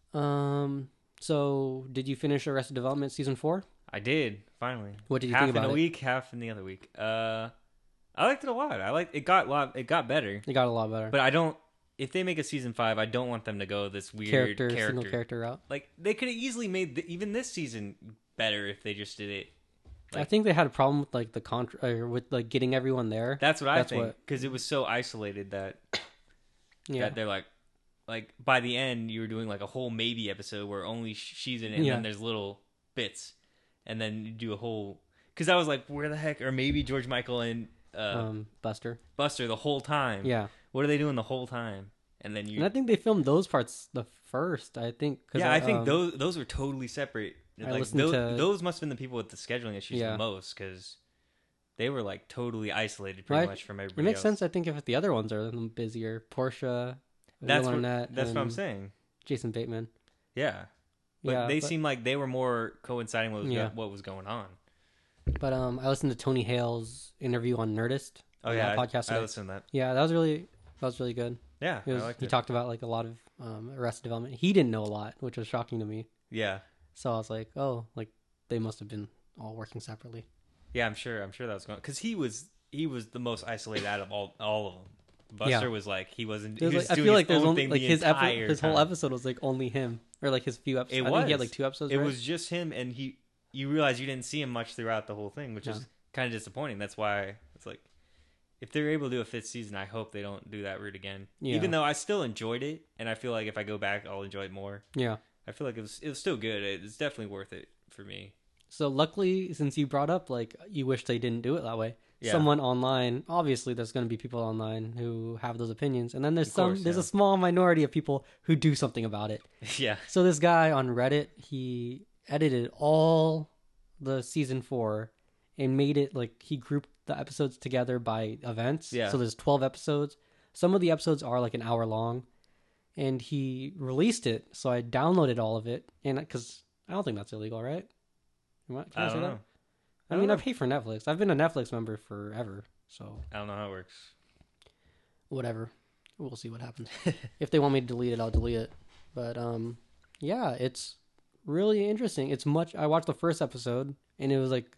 Um. So, did you finish Arrested Development season four? I did finally. What did you half think in about a it? week, half in the other week. Uh, I liked it a lot. I like it. Got lot. It got better, It got a lot better. but I don't. If they make a season five, I don't want them to go this weird character, character. single character route. Like they could have easily made the, even this season better if they just did it. I Like- think they had a problem with like the contra- or with like getting everyone there. That's what I That's think what- because it was so isolated that Yeah, that they're like, like by the end you were doing like a whole maybe episode where only sh- she's in it, and Yeah. then there's little bits, and then you do a whole. Because I was like, where the heck, or maybe George Michael and uh, um, Buster. Buster the whole time. Yeah, What are they doing the whole time? And then you, and I think they filmed those parts the first. I think. 'cause yeah, I think um, those those were totally separate. I Like listened those, to- those must have been the people with the scheduling issues Yeah. the most because they were like totally isolated pretty Right. much from It everybody. makes else. sense. I think if the other ones are busier, Portia, That's Will what, Arnett, that's what I'm and saying. Jason Bateman. Yeah. But yeah, they but, seem like they were more coinciding with Yeah. what was going on. but um, I listened to Tony Hale's interview on Nerdist. Oh on yeah, that I, podcast. I today. listened to that. Yeah, that was really that was really good. Yeah, It was, I liked he it. talked about like a lot of um, Arrested Development. He didn't know a lot, which was shocking to me. Yeah, So I was like, oh, like they must have been all working separately. yeah. I'm sure. I'm sure that was going because he was he was the most isolated out of all all of them. Buster Yeah. was like he wasn't. He There's, was like, I doing feel his like there's own only thing like the his epi- entire his whole time. episode was like only him, or like his few episodes. It I was. think he had like two episodes. It right? was just him, and he. You realize you didn't see him much throughout the whole thing, which Yeah. is kind of disappointing. That's why it's like, if they're able to do a fifth season, I hope they don't do that route again. Yeah. Even though I still enjoyed it, and I feel like if I go back, I'll enjoy it more. Yeah. I feel like it was it was still good. It's definitely worth it for me. So luckily, since you brought up like you wish they didn't do it that way, Yeah. someone online, obviously there's going to be people online who have those opinions, and then there's Of some course, there's yeah. a small minority of people who do something about it. Yeah. So this guy on Reddit, he edited all the season four and made it like he grouped the episodes together by events. Yeah. So there's twelve episodes. Some of the episodes are like an hour long, and he released it. So I downloaded all of it, and because I don't think that's illegal, right? Am I- Can I, I say don't that? know. I, I mean, don't I pay for Netflix. I've been a Netflix member forever, so I don't know how it works. whatever. We'll see what happens. If they want me to delete it, I'll delete it. But um, yeah, it's really interesting. It's much. I watched the first episode, and it was like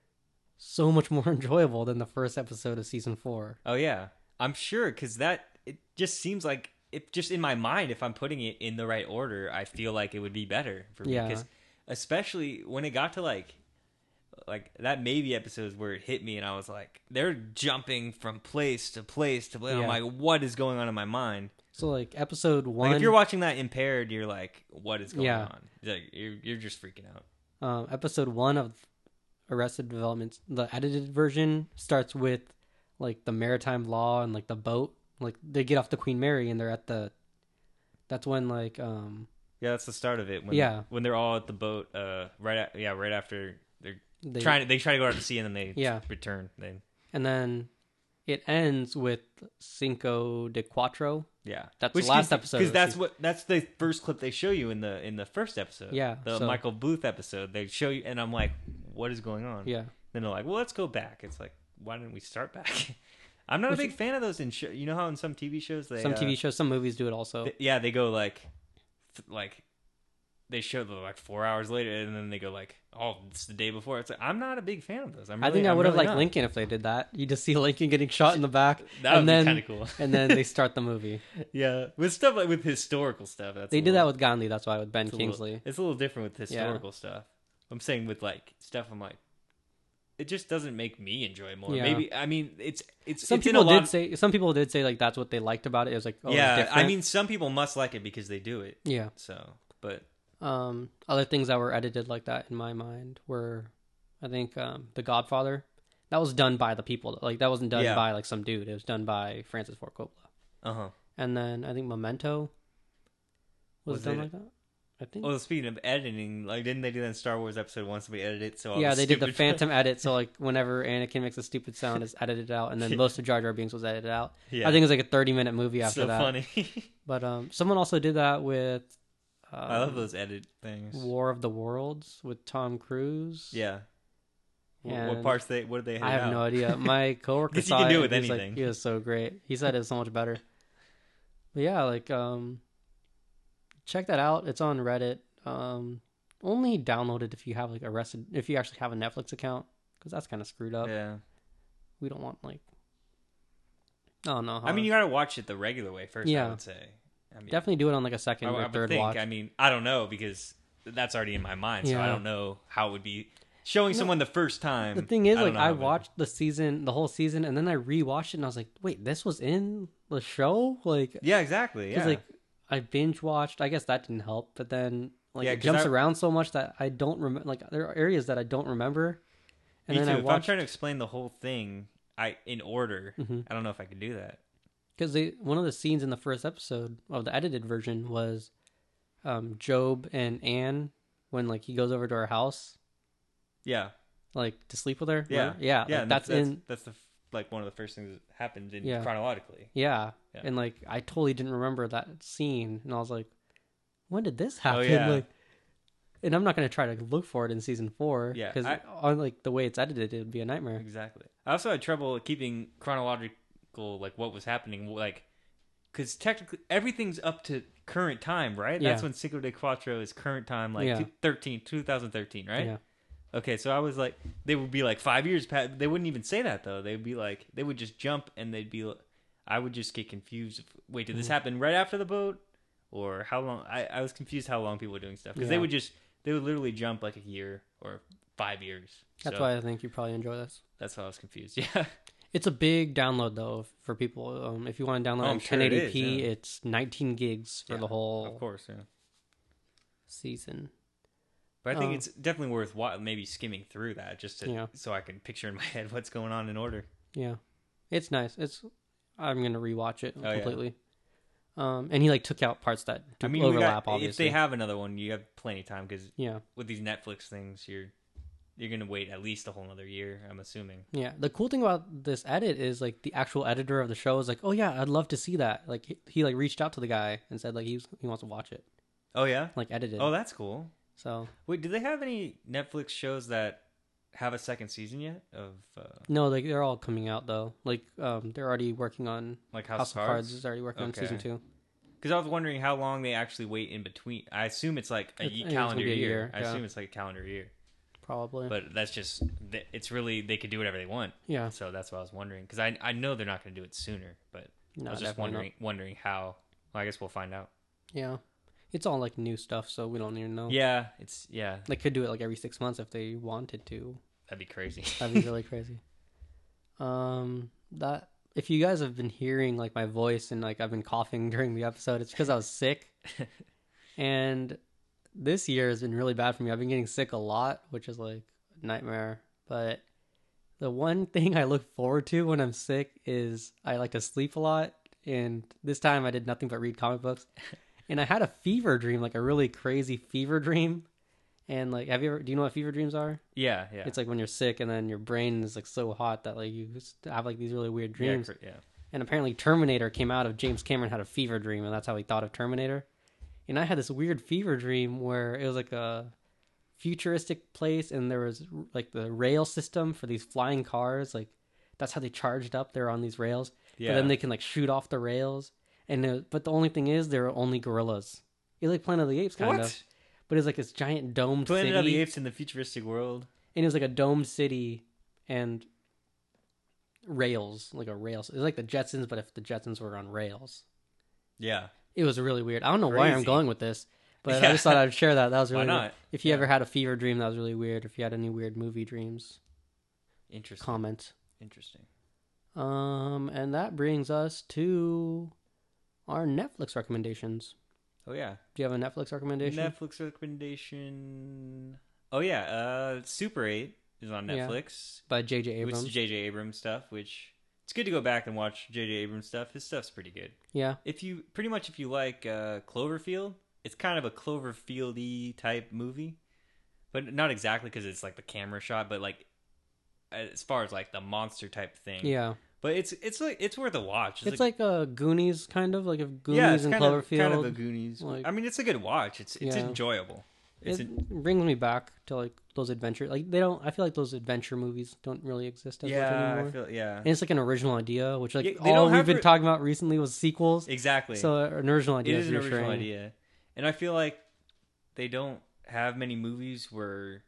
so much more enjoyable than the first episode of season four. Oh yeah, I'm sure because that it just seems like it. Just in my mind, if I'm putting it in the right order, I feel like it would be better for me. Yeah. Because especially when it got to like, like that maybe episodes where it hit me, and I was like, they're jumping from place to place to place. I'm Yeah. like, what is going on in my mind? So like episode one, Like if you're watching that impaired, you're like, what is going Yeah. on? Like you're you're just freaking out. um, episode one of Arrested Development, the edited version starts with like the maritime law and like the boat. Like they get off the Queen Mary and they're at the. That's when like um Yeah, that's the start of it. When, Yeah. when they're all at the boat, uh, right, at, yeah, right after they're they trying to they try to go out to sea and then they Yeah. return. Then and then it ends with Cinco de Cuatro. yeah, That's the last episode of because the that's season. what that's the first clip they show you in the in the first episode. Yeah, the so- Michael Booth episode. They show you, and I'm like, what is going on? Yeah. Then they're like, well, let's go back. It's like, why didn't we start back? I'm not Which- a big fan of those in show. You know how in some T V shows they Some uh, T V shows, some movies do it also. th- yeah, they go like, th- like, they show the like four hours later, and then they go like, oh, it's the day before. It's like I'm not a big fan of those. I'm I really, think I I'm would have really liked not. Lincoln if they did that. You just see Lincoln getting shot in the back, That would and be then kind of cool. and then they start the movie. Yeah, with stuff like with historical stuff. That's They a did that little- with Gandhi. That's why with Ben it's a little- Kingsley. it's a little different with historical stuff. I'm saying with like stuff. I'm like, it just doesn't make me enjoy it more. Yeah. Maybe I mean it's it's Some it's in people a lot did say. Some people did say like that's what they liked about it. It was like, oh, it was yeah, I different. mean some people must like it because they do it. yeah. So, but Um, other things that were edited like that in my mind were, I think, um, The Godfather. That was done by the people. Like that wasn't done Yeah. by like some dude. It was done by Francis Ford Coppola. uh huh. And then I think Memento was, Was done it- like that. I think. Well, speaking of editing, like didn't they do that in Star Wars Episode One? Somebody edited it. So all yeah, the they did the stupid- Phantom edit. So like whenever Anakin makes a stupid sound, it's edited out, and then Yeah. most of Jar Jar Binks was edited out. Yeah. I think it was like a thirty minute movie after so that. funny. But um, someone also did that with. Um, I love those edit things. War of the Worlds with Tom Cruise. Yeah. Wh- What And parts they? What did they? Edit I have out? no idea. My coworker Guess you saw can it. do it with and he was anything. Like, he was so great. He said it was so much better. But yeah, like um, check that out. It's on Reddit. Um, only download it if you have like arrested. If you actually have a Netflix account, because that's kind of screwed up. Yeah. We don't want like. Oh no. I mean, you gotta watch it the regular way first. I Yeah. would say. I mean, definitely do it on like a second I, I or would third think. watch. I mean, I don't know because that's already in my mind, so I Yeah. don't know how it would be showing No, someone the first time. The thing is, I don't like, know I how it would- watched the season, the whole season, and then I rewatched it, and I was like, "Wait, this was in the show?" Like, Yeah, exactly. because Yeah. like I binge watched. I guess that didn't help, but then like Yeah, it 'cause jumps I- around so much that I don't remember. Like there are areas that I don't remember, and Me then too. I If I'm watched trying to explain the whole thing, I in order, Mhm. I don't know if I could do that. because they one of the scenes in the first episode of the edited version was um, Job and Anne when like he goes over to her house Yeah. like to sleep with her. Yeah. Remember? yeah, Yeah. like, and that's, that's in that's the f- like one of the first things that happened in Yeah. chronologically. yeah. Yeah. and like I totally didn't remember that scene, and I was like, when did this happen? Oh, yeah. Like, and I'm not gonna try to look for it in season four. Yeah, because I- on like the way it's edited, it would be a nightmare. Exactly. I also had trouble keeping chronological, like what was happening, like because technically everything's up to current time, right? That's Yeah. when Cinco de Cuatro is current time, like Yeah. two- thirteen, twenty thirteen, right? Yeah. Okay, so I was like, they would be like five years past. They wouldn't even say that though. They would be like, they would just jump and they'd be. I would just get confused. If, Wait, did this Mhm. happen right after the boat, or how long? I, I was confused how long people were doing stuff because they Yeah. would just they would literally jump like a year or five years. That's So why I think you probably enjoy this. that's why I was confused. Yeah. It's a big download though for people. Um, if you want to download Oh, I'm in sure it ten eighty p, is, yeah. it's nineteen gigs for Yeah, the whole Of course, yeah. season. But I think Um, it's definitely worth wa- maybe skimming through that just to Yeah. so I can picture in my head what's going on in order. Yeah, it's nice. It's I'm gonna rewatch it Oh, yeah. completely. Um, and he like took out parts that I do mean, we overlap. got, if obviously, they have another one, you have plenty of time because yeah, with these Netflix things, you're you're gonna wait at least a whole another year. I'm assuming. yeah. The cool thing about this edit is like the actual editor of the show is like, oh yeah, I'd love to see that. Like he, he like reached out to the guy and said like he's he wants to watch it, Oh yeah. like edited. Oh, that's cool. So Wait, do they have any Netflix shows that have a second season yet? Of uh, no, like they're all coming out though. Like um, they're already working on like House, House of of Cards? Cards is already working on season Okay. two. Because I was wondering how long they actually wait in between. I assume it's like a It- ye- it's gonna calendar be a year. year, I yeah. assume it's like a calendar year. Probably. But that's just th- it's really they could do whatever they want. yeah. So that's what I was wondering because I I know they're not going to do it sooner. But No, I was just definitely not. wondering wondering how. Well, I guess we'll find out. Yeah. It's all like new stuff, so we don't even know. Yeah, it's yeah. They could do it like every six months if they wanted to. That'd be crazy. That'd be really crazy. Um, that if you guys have been hearing like my voice and like I've been coughing during the episode, it's because I was sick. And this year has been really bad for me. I've been getting sick a lot, which is like a nightmare. But the one thing I look forward to when I'm sick is I like to sleep a lot. And this time I did nothing but read comic books. And I had a fever dream, like a really crazy fever dream. And like, have you ever, do you know what fever dreams are? yeah, yeah. It's like when you're sick and then your brain is like so hot that like you just have like these really weird yeah, dreams. cr- yeah. And apparently Terminator came out of James Cameron had a fever dream, and that's how he thought of Terminator. And I had this weird fever dream where it was like a futuristic place, and there was like the rail system for these flying cars. Like that's how they charged up. They're on these rails, Yeah. but then they can like shoot off the rails. And it, but the only thing is, there are only gorillas. It's like Planet of the Apes, kind what? of. But it's like this giant domed Planet city. of the Apes in the futuristic world. And it was like a domed city and rails, like a rails. It was like the Jetsons, but if the Jetsons were on rails. Yeah. It was really weird. I don't know why I'm Crazy. going with this, but Yeah. I just thought I'd share that. That was Why really not? weird. If you Yeah. ever had a fever dream, that was really weird. If you had any weird movie dreams, Interesting. comment. Interesting. Um, and that brings us to our Netflix recommendations. Oh yeah. Do you have a Netflix recommendation? Netflix recommendation. Oh yeah, uh, Super eight is on Yeah. Netflix. By J J Which Abrams. is J J Abrams stuff. Which it's good to go back and watch J J Abrams stuff. His stuff's pretty good. Yeah. If you pretty much if you like uh, Cloverfield, it's kind of a Cloverfield-y type movie, but not exactly because it's like the camera shot, but like as far as like the monster type thing. Yeah. But it's it's like it's worth a watch. It's like a Goonies kind of like if Goonies yeah, it's and kind Cloverfield. of kind of a Goonies. like- I mean, it's a good watch. It's it's Yeah. enjoyable. It's It en- brings me back to like those adventure. Like they don't. I feel like those adventure movies don't really exist as much yeah, anymore. I feel yeah. And it's like an original idea, which like Yeah, they all don't we've have been re- talking about recently was sequels. Exactly. So an original it idea is an is original reassuring. idea, and I feel like they don't have many movies where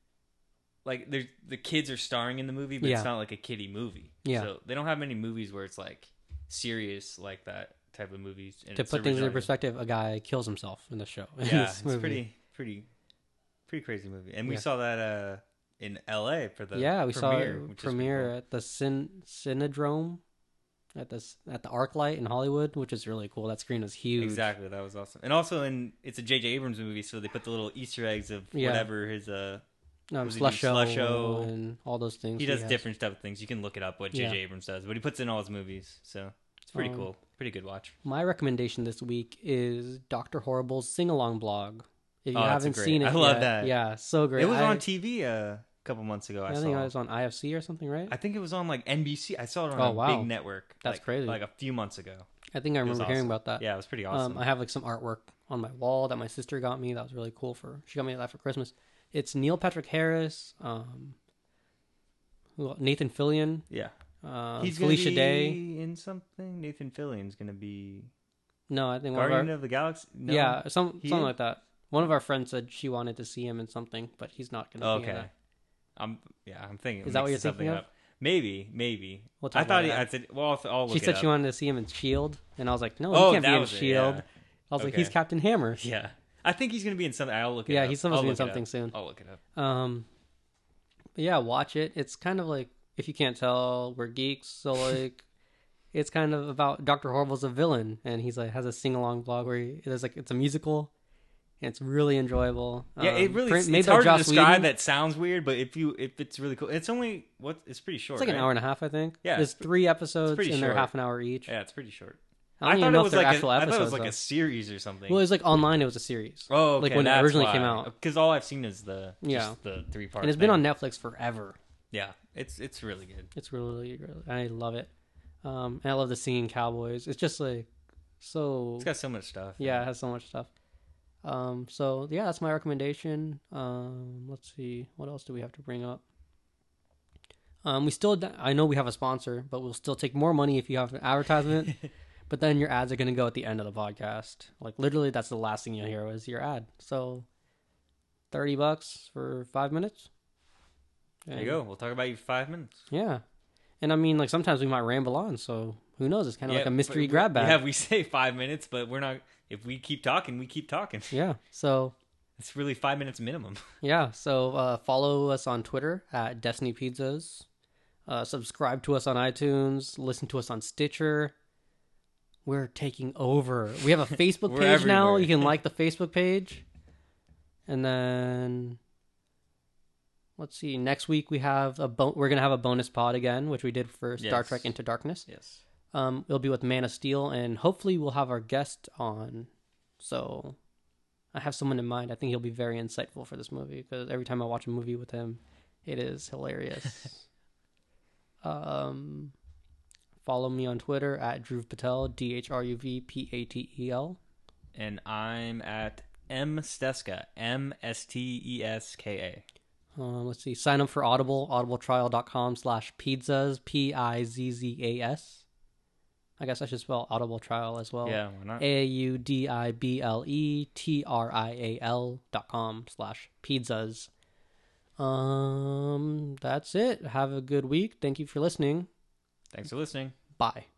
like there's the kids are starring in the movie, but Yeah. it's not like a kiddie movie. Yeah. So they don't have many movies where it's like serious like that type of movies. And To it's put things original into idea. perspective, a guy kills himself in the show. in Yeah, this it's movie. pretty pretty pretty crazy movie, and we Yeah. saw that uh in L A for the yeah, we premiere, saw which it is pretty premiere cool. at the Cin- Cinedrome at the at the ArcLight in Hollywood, which is really cool. That screen is huge. Exactly, that was awesome. And also, in it's a J J Abrams movie, so they put the little Easter eggs of Yeah. whatever his uh. Um, Was he do Slusho, Slusho? and all those things. He does has. different stuff things. You can look it up what J J Yeah. Abrams does, but he puts in all his movies, so it's pretty Um, cool. Pretty good watch. My recommendation this week is Doctor Horrible's sing along blog. If you Oh, that's a haven't great- seen it, I love yet, that. Yeah, so great. It was I, on T V uh, a couple months ago. I, I saw. think it was on I F C or something, right? I think it was on like N B C. I saw it on Oh, a wow. big network. That's like, crazy. Like a few months ago. I think I was remember hearing awesome. about that. Yeah, it was pretty awesome. Um, I have like some artwork on my wall that my sister got me. That was really cool for. She got me that for Christmas. It's Neil Patrick Harris, um, who- Nathan Fillion, yeah, uh, he's Felicia gonna be Day. in something. Nathan Fillion's gonna be No, I think one of Guardian our, of the Galaxy. No? yeah, some He something is? like that. One of our friends said she wanted to see him in something, but he's not going to. Oh, be in okay. that. I'm yeah. I'm thinking. Is that what mixing you're thinking something of? up. Maybe, maybe. We'll talk I thought about he. that. I said, well, I'll, I'll look She it said up. she wanted to see him in Shield, and I was like, no, Oh, he can't that be in was it, Shield. yeah. I was like, Okay. he's Captain Hammer. Yeah, I think he's gonna be in something. I'll look it Yeah, up. he's supposed I'll to be in look it something up. soon. I'll look it up. Um, but yeah, watch it. It's kind of like, if you can't tell, we're geeks, so like, it's kind of about Doctor Horrible's a villain, and he's like has a sing along blog where he, it's like it's a musical. And it's really enjoyable. Yeah, it Um, really. print- made It's by hard to Joss describe. Whedon. That sounds weird, but if you, if it's really cool, it's only what it's pretty short. It's like an right? hour and a half, I think. Yeah, there's it's- three episodes, pretty and they're short. half an hour each. Yeah, it's pretty short. I don't I even thought know it if was they're like actual a, I episodes. thought it was like though. a series or something. Well, it was like online. It was a series. oh, okay, like when it that's originally why. came out. Because all I've seen is the Yeah. just the three part. And it's been on Netflix forever. Yeah, it's it's really good. It's really, really, I love it. Um, and I love the singing cowboys. It's just like so. It's got so much stuff. Yeah, it has so much stuff. Um, so yeah, that's my recommendation. Um, let's see, what else do we have to bring up? Um, we still, I know we have a sponsor, but we'll still take more money if you have an advertisement. But then your ads are going to go at the end of the podcast. Like literally, that's the last thing you'll hear is your ad. So, thirty bucks for five minutes. There you go. We'll talk about you for five minutes. Yeah, and I mean, like sometimes we might ramble on. So who knows? It's kind of Yeah, like a mystery but- grab bag. Yeah, we say five minutes, but we're not. If we keep talking, we keep talking. Yeah. So It's really five minutes minimum. yeah. So uh, follow us on Twitter at Destiny Pizzas. Uh, subscribe to us on iTunes. Listen to us on Stitcher. We're taking over. We have a Facebook We're page now. everywhere. You can like the Facebook page. And then let's see. Next week we have a bo- we're gonna have a bonus pod again, which we did for Star Yes. Trek Into Darkness. Yes. Um, it'll be with Man of Steel, and hopefully we'll have our guest on. So I have someone in mind. I think he'll be very insightful for this movie because every time I watch a movie with him, it is hilarious. um, follow me on Twitter at Dhruv Patel, D H R U V P A T E L. And I'm at M Steska, M S T E S K A. Uh, let's see. Sign up for Audible, audibletrial.com slash pizzas, P I Z Z A S. I guess I should spell Audible Trial as well. Yeah, why not? A U D I B L E T R I A L dot com slash pizzas. Um, that's it. Have a good week. Thank you for listening. Thanks for listening. Bye.